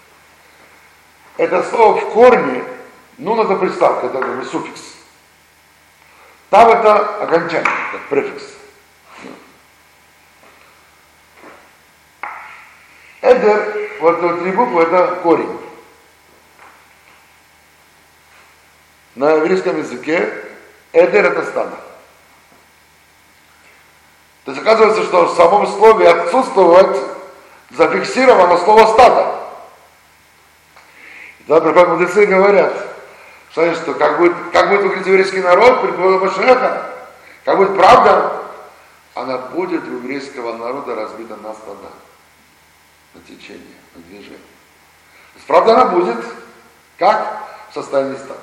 это слово в корне, это приставка, это как бы суффикс. Там это окончание, как префикс. Эдер, вот три буквы, это корень. На еврейском языке эдер это стадо. То есть оказывается, что в самом слове отсутствовать зафиксировано слово стадо. И тогда приходят мудрецы и говорят, что как будет выглядеть еврейский народ при приходе Машеха, как будет правда, она будет у еврейского народа разбита на стада, на течение, на движение. То есть правда она будет, как в состоянии стада.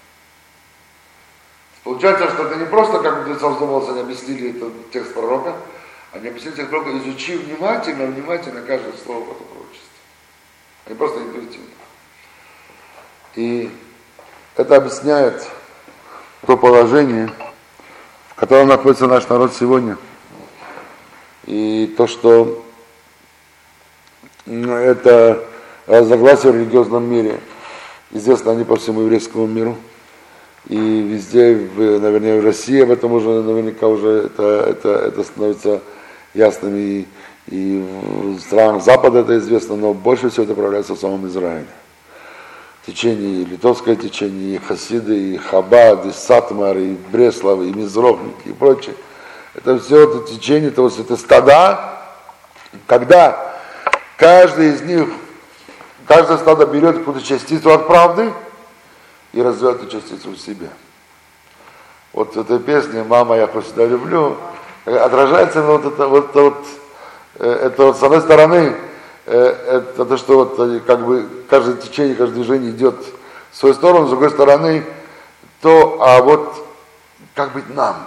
Получается, что это не просто, как мудрецы задумывался, они объяснили этот текст пророка, они объяснили текст пророка, изучив внимательно каждое слово этого пророчества. Они просто интуитивно. И это объясняет то положение, в котором находится наш народ сегодня. И то, что это разногласия в религиозном мире, известно они по всему еврейскому миру. И везде, наверное, в России об этом уже наверняка уже это становится ясным. И в странах Запада это известно, но больше всего это проявляется в самом Израиле. Течение, и литовское течение, и хасиды, и хабад, и сатмар, и бреслав, и мизрохники, и прочее. Это все это течение, это стада, когда каждый из них, каждое стадо берет какую-то частицу от правды и развивает эту частицу в себе. Вот в этой песне «Мама, я хоть всегда люблю» отражается это с одной стороны, это то, что как бы каждое течение, каждое движение идет в свою сторону, с другой стороны, как быть нам?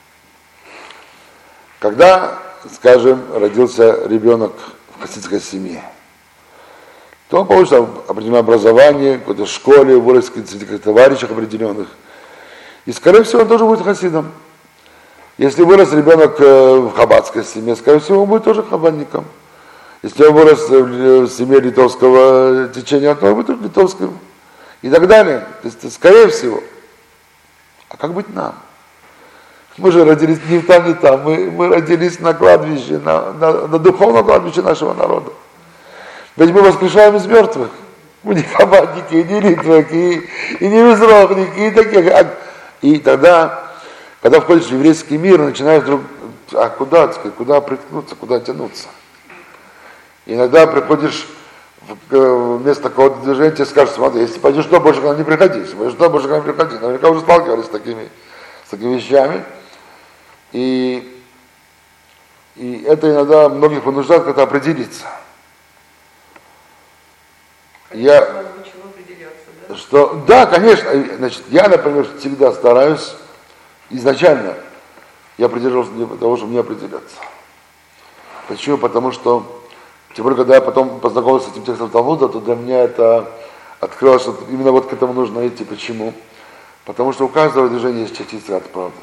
Когда, скажем, родился ребенок в хасидской семье, то он получит определенное образование, в какой-то школе, вырос в каких-то товарищах определенных. И, скорее всего, он тоже будет хасидом. Если вырос ребенок в хаббатской семье, скорее всего, он будет тоже хаббатником. Если он вырос в семье литовского течения, то он будет тоже литовским. И так далее. То есть, скорее всего. А как быть нам? Мы же родились не там, не там. Мы родились на кладбище, на духовном кладбище нашего народа. Ведь мы воскрешаем из мертвых. Мы не хаббатники, и не литваки, и не мизрохники, и такие. И тогда, когда входишь в еврейский мир, начинаешь вдруг а куда, так сказать, куда приткнуться, куда тянуться. Иногда приходишь в место какого-то движения, тебе скажут, смотри, если пойдешь туда, больше к нам не приходи, если пойдешь туда, больше к нам не приходи. Наверняка уже сталкивались с такими вещами. И это иногда многих понуждает как-то определиться. Да, конечно. Значит, я, например, всегда стараюсь изначально, я придерживался для того, чтобы не определяться. Почему? Потому что, тем более, когда я потом познакомился с этим текстом Талмуда, то для меня это открылось, что именно вот к этому нужно идти. Почему? Потому что у каждого движения есть частица от правды.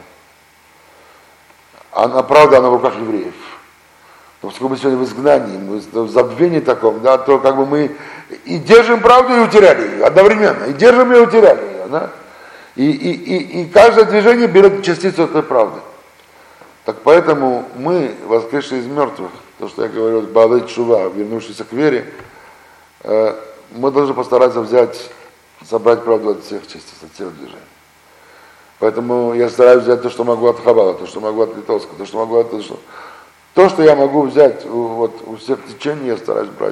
А правда, она в руках евреев. Но поскольку мы сегодня в изгнании, мы в забвении таком, да, то как бы мы и держим правду, и утеряли ее одновременно. И держим ее, и утеряли ее. Да? И каждое движение берет частицу этой правды. Так поэтому мы, воскресшие из мертвых, то, что я говорил, Баалей Тшува, вернувшиеся к вере, мы должны постараться собрать правду от всех частиц, от всех движений. Поэтому я стараюсь взять то, что могу от Хаббала, то, что могу от Литовского, то, что могу от... То, что я могу взять у всех течений, я стараюсь брать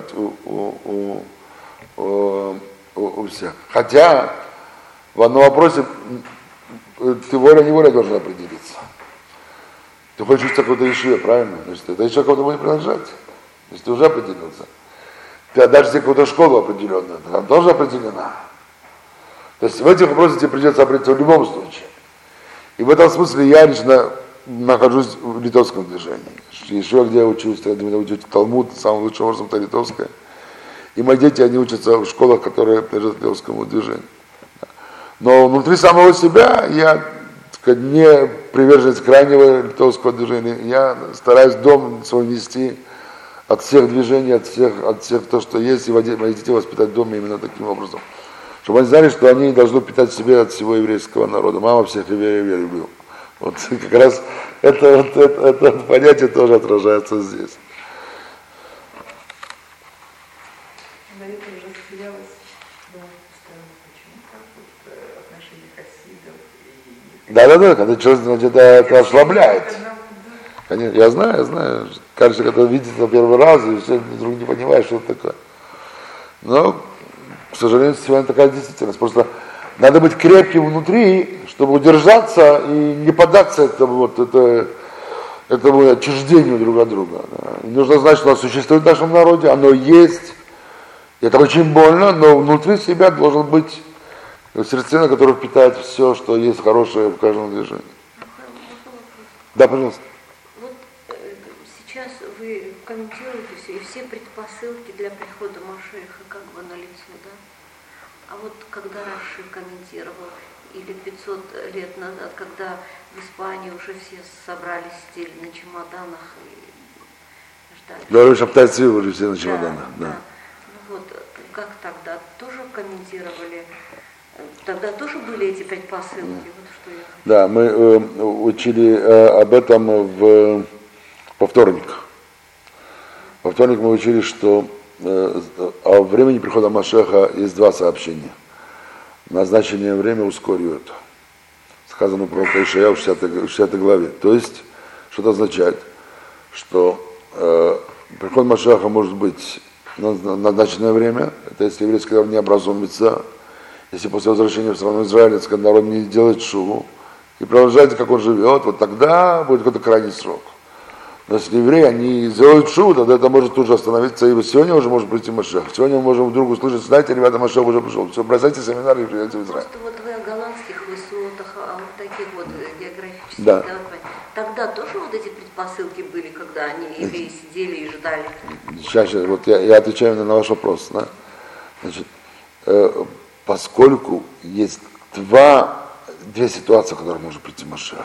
у всех. Хотя в одном вопросе ты волей-неволей должен определиться. Ты хочешь учиться какой-то ешиве, правильно? Значит, это еще кого-то будет принадлежать. Если ты уже определился. Ты даже если какую-то школу определенную, ты там тоже определена. То есть в этих вопросах тебе придется определиться в любом случае. И в этом смысле я лично нахожусь в литовском движении. Еще где я учусь, я учусь Талмуд, самым лучшим образом это литовское. И мои дети, они учатся в школах, которые принадлежат литовскому движению. Но внутри самого себя я, так сказать, не приверженец крайнего литовского движения. Я стараюсь дом свой нести от всех движений, от всех то, что есть, и мои детей воспитать в доме именно таким образом. Чтобы они знали, что они должны питать себя от всего еврейского народа. Мама всех евреев я любил. Вот как раз это понятие тоже отражается здесь. Мария уже смеялась, почему так вот отношения хасидов и... Да, когда человек, значит, это ослабляет. Конечно, я знаю. Кажется, когда видит это первый раз, и все вдруг не понимает, что это такое. Но, к сожалению, сегодня такая действительность. Просто надо быть крепким внутри, чтобы удержаться и не поддаться этому отчуждению друг от друга. Да. И нужно знать, что оно существует в нашем народе, оно есть. Это очень больно, но внутри себя должен быть сердцевина, которая впитает все, что есть хорошее в каждом движении. Да, пожалуйста. Вот сейчас вы комментируете все предпосылки для прихода Машеха как бы налицо, да? А вот когда Раши комментировал, или 500 лет назад, когда в Испании уже все собрались, сидели на чемоданах и ждали. Да, Шабтай Цви уже все на чемоданах. Да. Ну вот, как тогда? Тоже комментировали? Тогда тоже были эти предпосылки? Вот что я хочу. Да, мы учили об этом во вторник. Во вторник мы учили, что о времени прихода Машеха есть два сообщения. Назначенное время ускоряют. Сказано про Ишаяу в 60 главе. То есть, что это означает? Что приход Машеха может быть на назначенное время, это если еврейский народ не образумится, если после возвращения в страну израильского народ не делает шуву и продолжает, как он живет, вот тогда будет какой-то крайний срок. Но если евреи, они сделают шуву, тогда это может тут же остановиться, и сегодня уже может прийти Машех. Сегодня мы можем вдруг услышать, знаете, ребята, Машех уже пришел. Все, бросайте семинар и приезжайте в Израиль. Просто вот вы о голландских высотах, о вот таких вот географических, да. Тогда тоже вот эти предпосылки были, когда они евреи сидели и ждали? Сейчас, вот я отвечаю на ваш вопрос. Да? Значит, поскольку есть две ситуации, в которых может прийти Машех.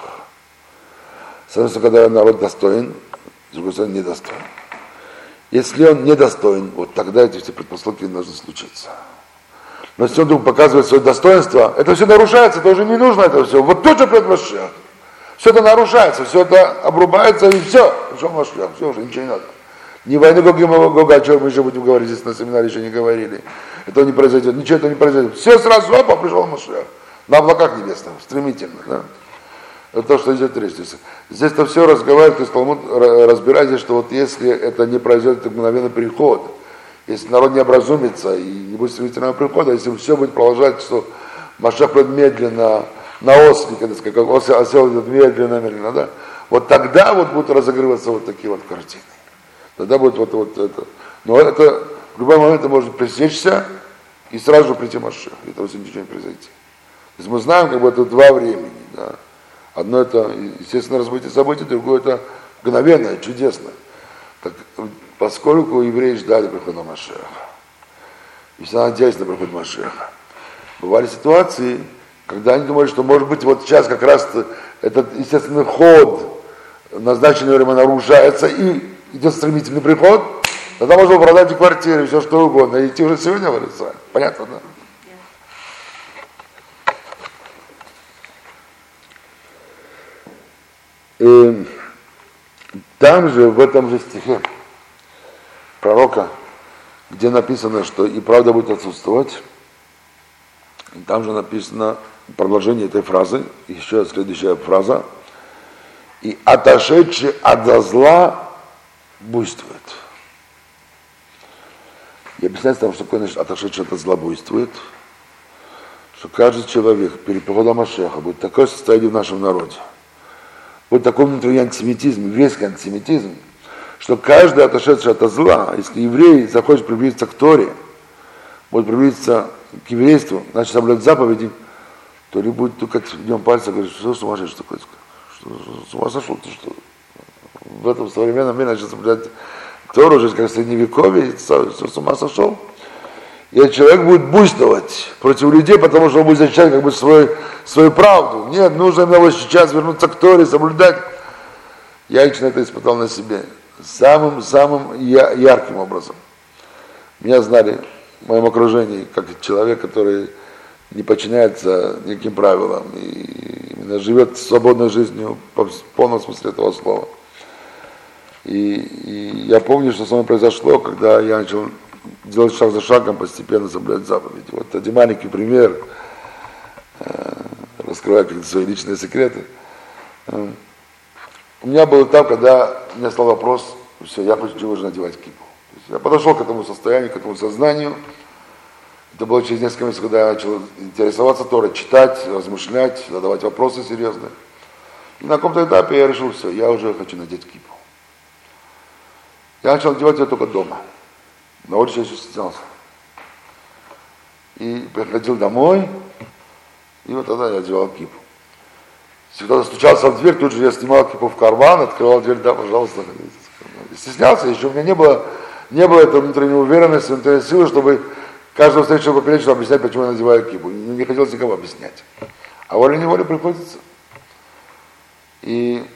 С одной стороны, когда народ достоин, с другой стороны, недостоин. Если он недостоин, вот тогда эти все предпосылки должны случиться. Но если он вдруг показывает свое достоинство, это все нарушается, это уже не нужно это все. Вот тут же придет Машех. Все это нарушается, все это обрубается, и все. Пришел Машех, все уже, ничего не надо. Ни войны Гога, о чем мы еще будем говорить, здесь на семинаре еще не говорили. Это не произойдет, ничего этого не произойдет. Все сразу, опа, пришел Машех. На облаках небесных, стремительно. Да? Это то, что идет речь. Здесь-то все разговаривает, то есть Талмуд разбирается, что вот если это не произойдет мгновенный переход, если народ не образумится и не будет стремительного прихода, если все будет продолжать, что Машах будет медленно, на ослике, так сказать, как осел идет медленно, да, вот тогда вот будут разыгрываться вот такие вот картины. Тогда будет вот это. Но это в любой момент может пресечься и сразу же прийти Машах. Этого ничего не произойти. То есть мы знаем, как бы это два времени, да. Одно это, естественно, развитие событий, другое это мгновенное, чудесное. Так, поскольку евреи ждали прихода Машеха, и всегда надеялись на приход Машеха, бывали ситуации, когда они думали, что может быть вот сейчас как раз этот естественный ход назначенное время нарушается и идет стремительный приход, тогда можно продать и квартиры, все что угодно, и идти уже сегодня в Иерусалим. Понятно, да? И там же, в этом же стихе пророка, где написано, что и правда будет отсутствовать, и там же написано продолжение этой фразы, еще следующая фраза, и отошедший от зла буйствует. И объясняется там, что такое, значит, отошедший от зла буйствует, что каждый человек перед приходом Машеха будет такое состояние в нашем народе, будет такой внутренний антисемитизм, веский антисемитизм, что каждый отошедший от зла, если еврей захочет приблизиться к Торе, будет приблизиться к еврейству, значит соблюдать заповеди, то ли будет тукать днем пальца и говорить, что сумасшедший такой, что с ума сошел, ты что? В этом современном мире начать соблюдать Тору, уже как в средневековье, с ума сошел. И этот человек будет буйствовать против людей, потому что он будет защищать как бы свою правду. Нет, нужно ему сейчас вернуться к Торе, соблюдать. Я лично это испытал на себе. Самым ярким образом. Меня знали в моем окружении как человек, который не подчиняется никаким правилам и именно живет свободной жизнью в полном смысле этого слова. И я помню, что со мной произошло, когда я начал делать шаг за шагом, постепенно соблюдать заповеди. Вот один маленький пример, раскрывая какие-то свои личные секреты. У меня был этап, когда у меня стал вопрос, все, я хочу уже надевать кипу. Я подошел к этому состоянию, к этому сознанию. Это было через несколько месяцев, когда я начал интересоваться Торой, читать, размышлять, задавать вопросы серьезные. И на каком-то этапе я решил, все, я уже хочу надеть кипу. Я начал надевать ее только дома. На улице я еще стеснялся. И приходил домой, и вот тогда я одевал кипу. Если кто-то стучался в дверь, тут же я снимал кипу в карман, открывал дверь, да, пожалуйста. Стеснялся, еще у меня не было этой внутренней уверенности, внутренней силы, чтобы каждого встречного поперечного объяснять, почему я надеваю кипу. Не хотелось никому объяснять. А волей-неволей приходится. И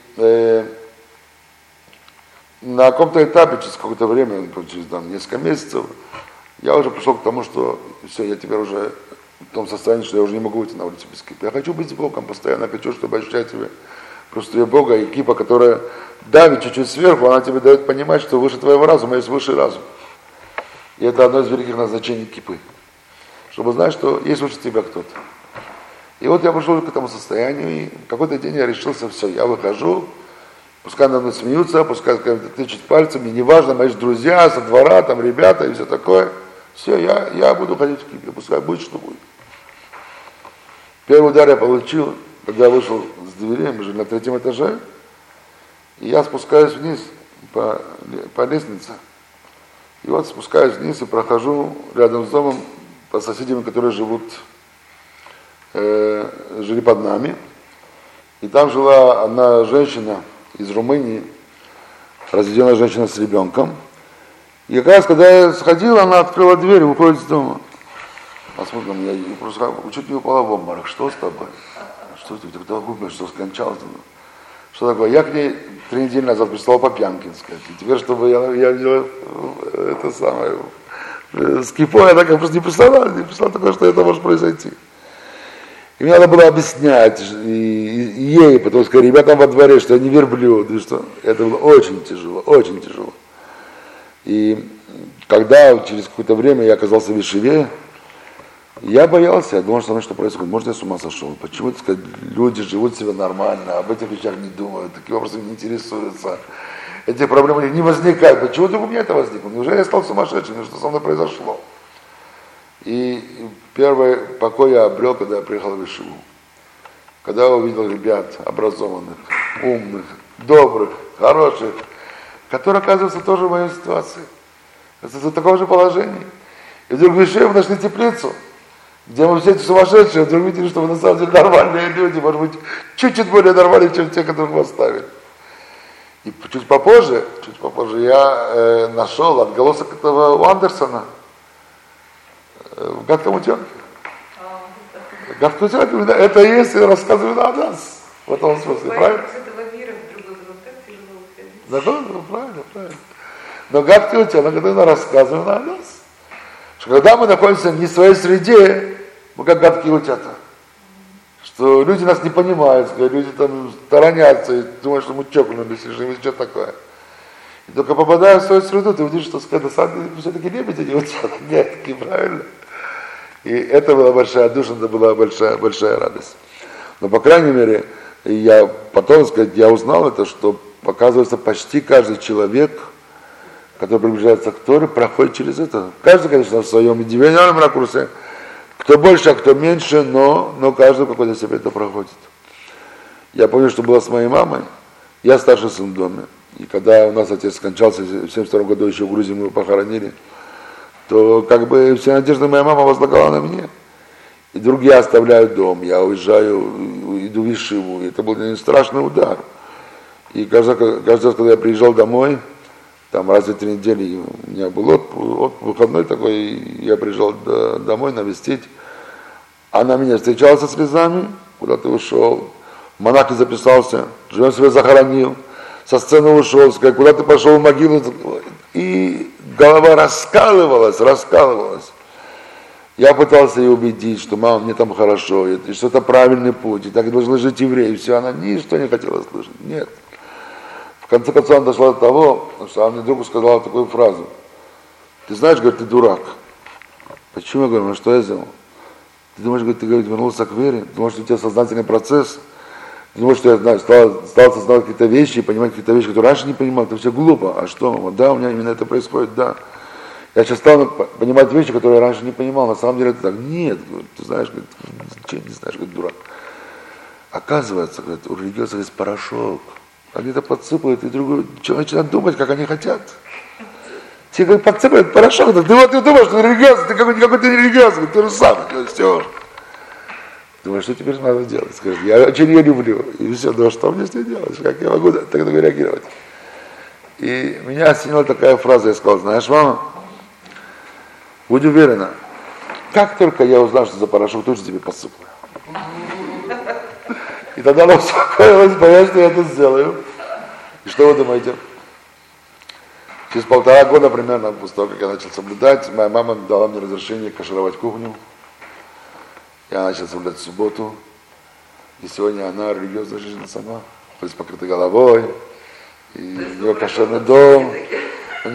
на каком-то этапе, через какое-то время, через там, несколько месяцев, я уже пришел к тому, что все, я теперь уже в том состоянии, что я уже не могу выйти на улицу без кипы. Я хочу быть с Богом постоянно, хочу, чтобы ощущать себя просто Бога, и кипа, которая давит чуть-чуть сверху, она тебе дает понимать, что выше твоего разума есть высший разум. И это одно из великих назначений кипы. Чтобы знать, что есть выше тебя кто-то. И вот я пришел к этому состоянию, и в какой-то день я решился, все, я выхожу, пускай надо мной смеются, пускай тычут пальцем, мне не важно, мои друзья со двора, там ребята и все такое. Все, я буду ходить в кипе, пускай будет, что будет. Первый удар я получил, когда я вышел с двери, мы жили на 3-м этаже, и я спускаюсь вниз по лестнице. И вот спускаюсь вниз и прохожу рядом с домом по соседям, которые жили под нами. И там жила одна женщина из Румынии, разведенная женщина с ребенком. И как раз, когда я сходил, она открыла дверь и выходит из дома. Она смотрит на меня и просто чуть не упала в обморок. Что с тобой? Что ты так губишь, что скончался? Что такое? Я к ней 3 недели назад прислал по пьянке, сказать. И теперь, чтобы я видел это самое с кипой, я так просто не представлял такое, что это может произойти. И мне надо было объяснять ей, потому что ребятам во дворе, что я не верблюд, и что это было очень тяжело, очень тяжело. И когда через какое-то время я оказался в Ешиве, Я боялся, я думал, что что происходит. Может, я с ума сошел. Почему, так сказать, люди живут себе нормально, об этих вещах не думают, таким образом не интересуются. Эти проблемы не возникают. Почему у меня это возникло? Неужели я стал сумасшедшим? Что со мной произошло? И первый покой я обрел, когда я приехал в Ишиву. Когда я увидел ребят образованных, умных, добрых, хороших, которые, оказываются, тоже в моей ситуации. В таком же положении. И вдруг в Ишиве мы нашли теплицу, где мы все эти сумасшедшие, вдруг видели, что мы на самом деле нормальные люди, может быть, чуть-чуть более нормальные, чем те, которых мы оставили. И чуть попозже я нашел отголосок этого у Андерсона в «Гадком утенке». «Гадкий утенок» это и есть рассказывает о нас. В этом смысле, правильно? С этого мира в другой вот так тяжело уходить. Да, правильно. Но «Гадкий утенок» это рассказывает о нас. Что когда мы находимся не в своей среде, мы как гадкие утята. Что люди нас не понимают, люди там сторонятся и думают, что мы чокнулись, или что-то такое. И только попадая в свою среду, ты увидишь, что на самом деле все-таки лебеди не утята, нет, такие правильно. И это была большая душа, это была большая радость. Но, по крайней мере, я потом, я узнал это, что, оказывается, почти каждый человек, который приближается к Торе, проходит через это. Каждый, конечно, в своем индивидуальном ракурсе, кто больше, а кто меньше, но каждый в какой-то степени это проходит. Я помню, что было с моей мамой, я старший сын в доме, и когда у нас отец скончался, в 1972 году еще в Грузии мы его похоронили, то как бы вся надежда моя мама возлагала на меня. И вдруг я оставляю дом, я уезжаю, иду в Ишиву, и это был для меня страшный удар. И каждый раз, когда я приезжал домой, там раз в 3 недели у меня был выходной такой, и я приезжал домой навестить. Она меня встречала со слезами, куда ты ушел, в монахи записался, живем себя захоронил, со сцены ушел, сказал, куда ты пошел в могилу, и голова раскалывалась. Я пытался ее убедить, что мама, мне там хорошо, и что это правильный путь, и так должны жить евреи, и все, она ничто не хотела слышать, нет. В конце концов, она дошла до того, что она мне вдруг сказала такую фразу. Ты знаешь, говорит, ты дурак. Почему? Я говорю, что я сделал? Ты думаешь, говорит, ты вернулся к вере? Ты думаешь, что у тебя сознательный процесс? Ты думаешь, что я стал осознавать какие-то вещи и понимать какие-то вещи, которые раньше не понимал? Это все глупо. А что, мама? Да, у меня именно это происходит, да. Я сейчас стал понимать вещи, которые я раньше не понимал. На самом деле это так. Нет, говорит, ты знаешь, говорит, ничего не знаешь, говорит, дурак. Оказывается, говорит, у религиозных есть порошок. Они это подсыпают, и другой человек начинает думать, как они хотят. Тебе, говорит, подсыпают порошок, ты думаешь, что ты религиозный, ты какой-то нерелигиозный, ты же сам, все. Думаешь, что теперь надо делать? Скажешь, я очень ее люблю. И все, ну что мне с ней делать? Как я могу тогда реагировать? И меня осенила такая фраза, я сказал, знаешь, мама, будь уверена, как только я узнал, что за порошок, тут же тебе подсыпаю. И тогда она успокоилась, боясь, что я это сделаю. И что вы думаете? Через 1,5 года примерно, после того, как я начал соблюдать, моя мама дала мне разрешение кашировать кухню. Я начал соблюдать в субботу. И сегодня она религиозная женщина сама. То есть покрыта головой. И у нее кошерный дом. У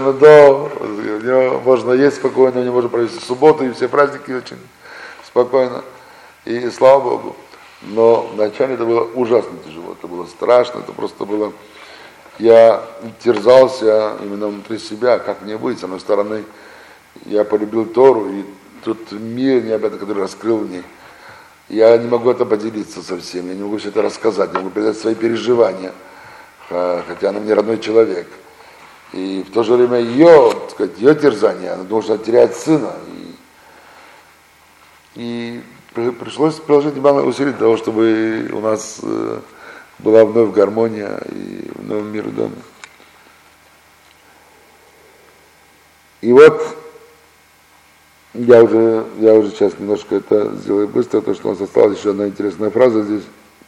нее можно есть спокойно, у нее можно провести субботу и все праздники очень спокойно. И слава Богу. Но вначале это было ужасно тяжело, это было страшно, это просто было... Я терзался именно внутри себя, как мне быть. С одной стороны, я полюбил Тору, и тут мир необъятный, который раскрыл мне. Я не могу это поделиться совсем, я не могу все это рассказать, не могу передать свои переживания, хотя она мне родной человек. И в то же время ее терзание, она думала, что она теряет сына. И пришлось приложить немало усилий для того, чтобы у нас была вновь гармония и вновь мир в доме. И вот я уже сейчас немножко это сделаю быстро, потому что у нас осталась еще одна интересная фраза здесь.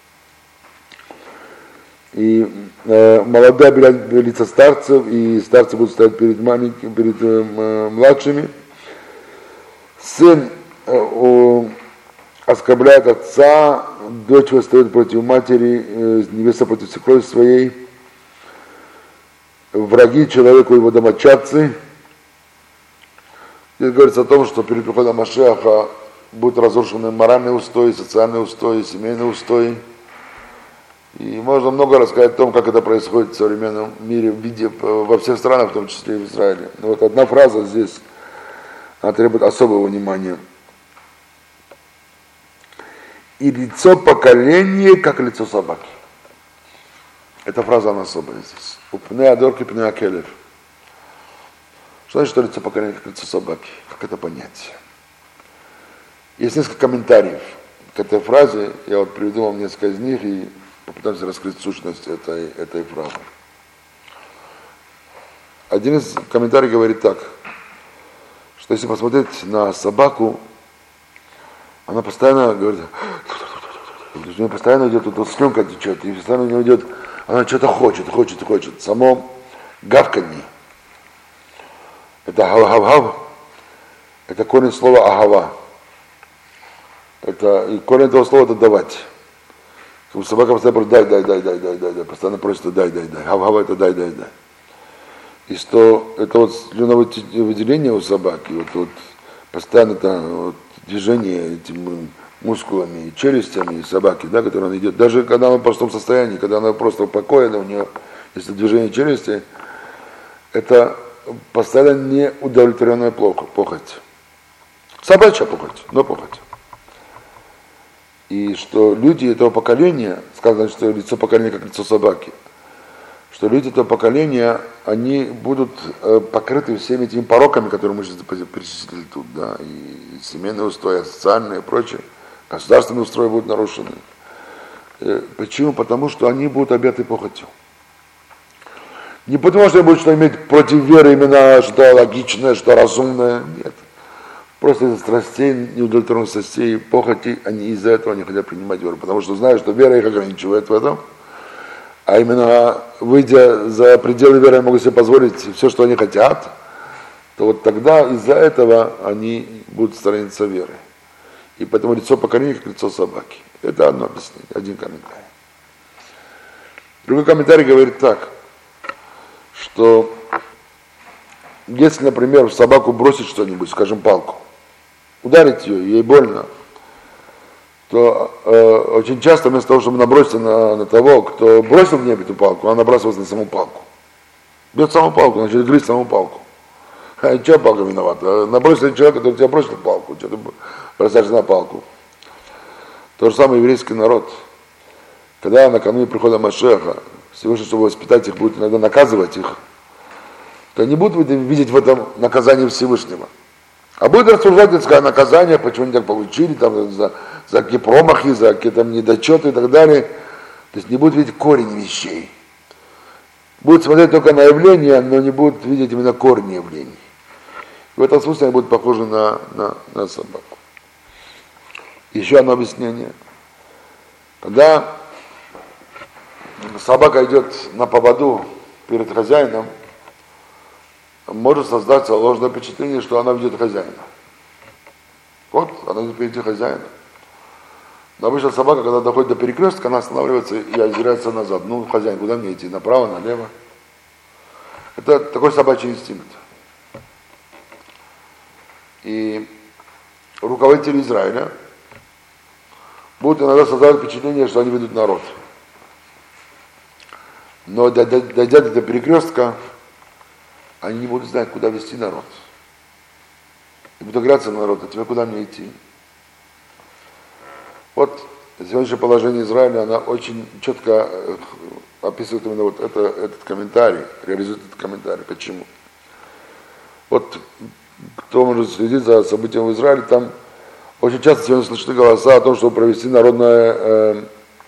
И молодые обелят лица старцев, и старцы будут стоять перед младшими. Сын оскорбляет отца, дочь восстает против матери, невеста против свекрови своей, враги человеку его домочадцы, Здесь говорится о том, что перед приходом Машиаха будут разрушены моральные устои, социальные устои, семейные устои. И можно много рассказать о том, как это происходит в современном мире, во всех странах, в том числе и в Израиле. Но вот одна фраза здесь, она требует особого внимания. И лицо поколения, как лицо собаки. Эта фраза, она особая здесь. Упне адорки пне акелев. Что значит, что лицо поколения, как лицо собаки? Как это понять? Есть несколько комментариев к этой фразе. Я вот приведу вам несколько из них и попытаемся раскрыть сущность этой фразы. Один из комментариев говорит так, что если посмотреть на собаку, она постоянно говорит, у нее постоянно идет, вот слюнка течет, и постоянно у нее идет, она что-то хочет. Само гавканье. Это гав-гав-гав, это корень слова агава. И корень этого слова это давать. Собака постоянно просит дай, постоянно просит дай. Гав-гав это дай. И что это вот слюновыделение у собаки, вот постоянно это вот, движение этими мускулами и челюстями собаки, да, которая она идет, даже когда она в простом состоянии, когда она просто в покое, у нее если движение челюсти, это постоянно неудовлетворенная похоть. Собачья похоть, но похоть. И что люди этого поколения, сказано, что лицо поколения как лицо собаки, что люди этого поколения, они будут покрыты всеми этими пороками, которые мы сейчас перечислили тут, да, и семейные устои, социальные и прочее, государственные устои будут нарушены. Почему? Потому что они будут объяты похотью. Не потому, что они будут что иметь против веры именно что логичное, что разумное, нет. Просто из-за страстей, неудовлетворенных страстей, похоти, они из-за этого не хотят принимать веру, потому что знают, что вера их ограничивает в этом. А именно, выйдя за пределы веры, они могут себе позволить все, что они хотят, то вот тогда из-за этого они будут сторониться веры. И поэтому лицо поколения как лицо собаки. Это одно объяснение, один комментарий. Другой комментарий говорит так, что если, например, в собаку бросить что-нибудь, скажем, палку, ударить ее, ей больно, то очень часто вместо того, чтобы наброситься на того, кто бросил в небе эту палку, она набрасывается на саму палку. Бьет саму палку, начинает грызть саму палку. А чья палка виновата? Набросили человека, который тебя бросил палку, что ты бросаешься на палку. То же самое еврейский народ. Когда накануне прихода Машиаха Всевышний, чтобы воспитать их, будет иногда наказывать их, то не будут видеть в этом наказание Всевышнего. А будет рассуждать, так сказать, наказание, почему они так получили, там, за какие промахи, за какие там недочеты и так далее. То есть не будут видеть корень вещей. Будут смотреть только на явления, но не будут видеть именно корень явлений. В этом смысле они будут похожи на собаку. Еще одно объяснение. Когда собака идет на поводу перед хозяином, может создаться ложное впечатление, что она ведет хозяина. Вот, она идет впереди хозяина. Но обычно собака, когда доходит до перекрестка, она останавливается и озирается назад. Ну, хозяин, куда мне идти? Направо, налево? Это такой собачий инстинкт. И руководители Израиля будут иногда создавать впечатление, что они ведут народ. Но дойдя до перекрестка, они не будут знать, куда вести народ. И будут оглядываться на народ, а тебе куда мне идти? Вот сегодняшнее положение Израиля, она очень четко описывает именно вот этот комментарий, реализует этот комментарий. Почему? Вот кто может следить за событиями в Израиле, там очень часто сегодня слышны голоса о том, чтобы провести народный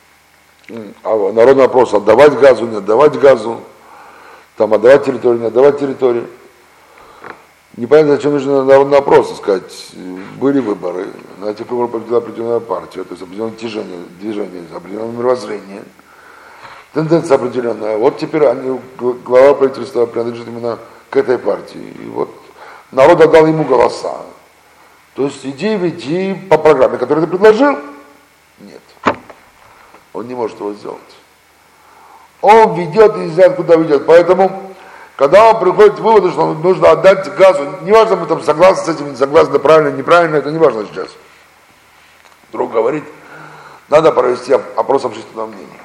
опрос, отдавать газу, не отдавать газу, там отдавать территорию, не отдавать территорию. Непонятно, зачем нужен народный опрос, сказать, были выборы, на этих выборах победила определенная партия, то есть определенное движение, определенное мировоззрение, тенденция определенная. Вот теперь глава правительства принадлежит именно к этой партии. И вот народ отдал ему голоса. То есть иди, веди по программе, которую ты предложил. Нет. Он не может его сделать. Он ведет и не знает, куда ведет. Поэтому Когда он приходит к выводу, что нужно отдать газу, неважно, мы там согласны с этим, не согласны, правильно, неправильно, это не важно сейчас. Друг говорит, надо провести опрос общественного мнения.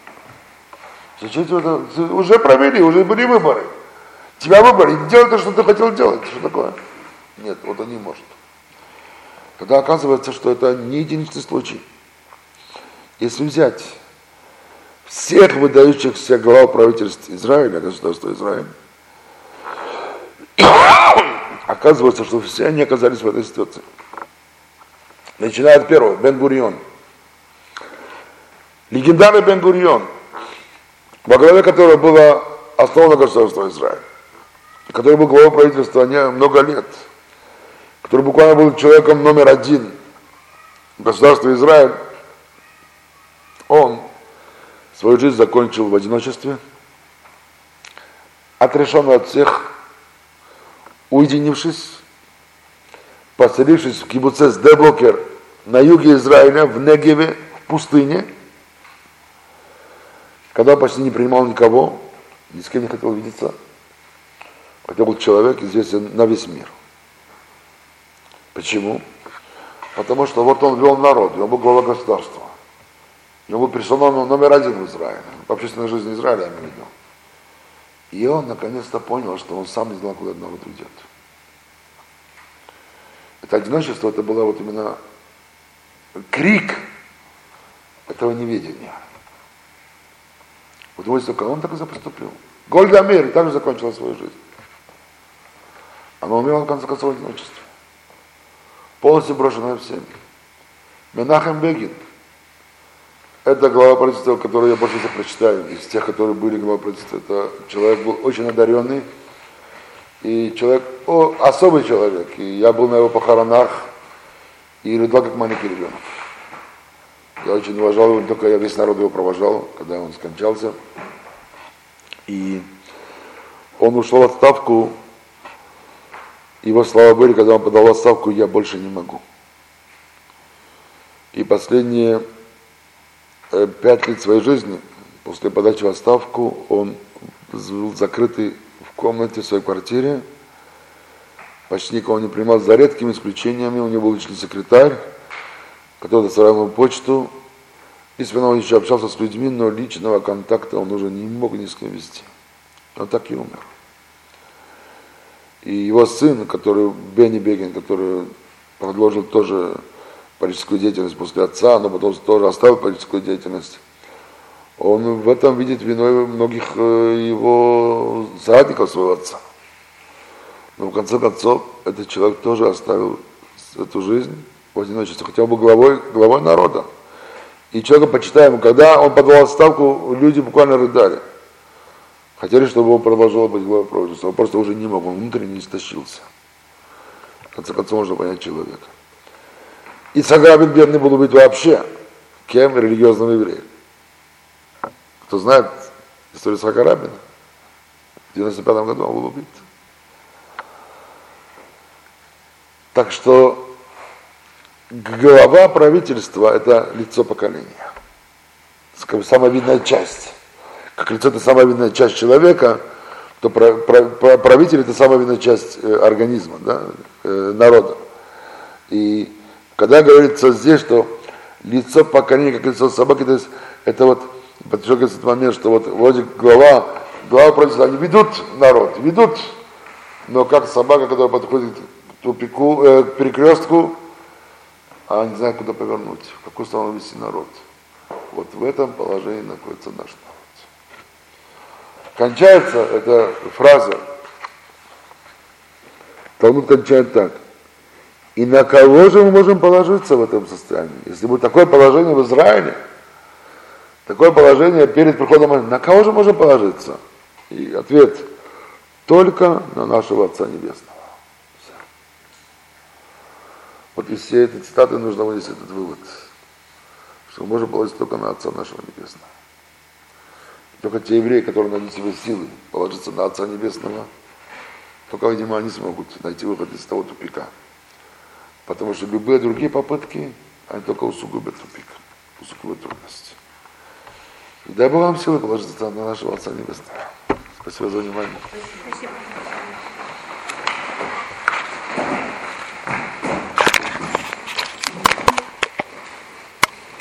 Уже провели, уже были выборы. Тебя выбрали, делай то, что ты хотел делать. Что такое? Нет, вот он не может. Тогда оказывается, что это не единичный случай. Если взять всех выдающихся глав правительств Израиля, государства Израиля, оказывается, что все они оказались в этой ситуации. Начиная от первого, Бен-Гурион. Легендарный Бен-Гурион, во главе которого было основано государство Израиль, который был главой правительства много лет, который буквально был человеком номер один в государстве Израиль, он свою жизнь закончил в одиночестве, отрешенный от всех, уединившись, поселившись в кибуце Сде-Бокер на юге Израиля, в Негеве, в пустыне, когда почти не принимал никого, ни с кем не хотел видеться, хотя был человек, известен на весь мир. Почему? Потому что вот он вел народ, он был глава государства. Он был персона номер один в Израиле, в общественной жизни Израиля, я имею в виду. И он наконец-то понял, что он сам не знал, куда народ уйдет. Это одиночество, это было вот именно крик этого неведения. Вот думаете, только он так и поступил. Гольда Меир также закончила свою жизнь. Она умерла в конце концов в одиночестве. Полностью брошенная всеми. Менахем Бегин. Это глава правительства, которую я больше всех прочитаю. Из тех, которые были глава правительства. Это человек был очень одаренный. И человек, особый человек. И я был на его похоронах и рыдал, как маленький ребенок. Я очень уважал его, только я весь народ его провожал, когда он скончался. И он ушел в отставку. Его слова были, когда он подал отставку, я больше не могу. И последние 5 лет своей жизни, после подачи в отставку, он был закрытый в комнате в своей квартире, почти никого не принимал, за редкими исключениями. У него был личный секретарь, который доставлял ему почту. Письменно он еще общался с людьми, но личного контакта он уже не мог ни с кем вести. Он так и умер. И его сын, который Бенни Бегин, который продолжил тоже политическую деятельность после отца, но потом тоже оставил политическую деятельность, он в этом видит виной многих его соратников своего отца. Но в конце концов, этот человек тоже оставил эту жизнь в одиночестве, хотя он был главой народа. И человека почитаем, когда он подавал отставку, люди буквально рыдали. Хотели, чтобы он продолжал быть главой правительства. Он просто уже не мог, он внутренне истощился. В конце концов, можно понять человека. Ицхак Рабин бедный был убит вообще. Кем? Религиозным евреем. Кто знает историю Ицхака Рабина? В 1995 году он был убит. Так что глава правительства – это лицо поколения. Самая видная часть. Как лицо – это самая видная часть человека, то правитель – это самая видная часть организма, да, народа. И когда говорится здесь, что лицо поколения, как лицо собаки, то есть это вот подчеркивается этот момент, что вот вроде глава правительства, они ведут народ, но как собака, которая подходит к тупику, к перекрестку, а не знает, куда повернуть, в какую сторону вести народ. Вот в этом положении находится наш народ. Кончается эта фраза, Талмуд кончает так: и на кого же мы можем положиться в этом состоянии? Если будет такое положение в Израиле, такое положение перед приходом, на кого же можем положиться? И ответ: только на нашего Отца Небесного. Все. Вот из всей этой цитаты нужно вынести этот вывод, что мы можем положиться только на Отца нашего Небесного. Только те евреи, которые найдут себе силы положиться на Отца Небесного, только, видимо, они смогут найти выход из того тупика. Потому что любые другие попытки, они только усугубят тупик, усугубят трудности. И дай Бог вам силы положиться на нашего Отца Небесного. Спасибо за внимание. Спасибо.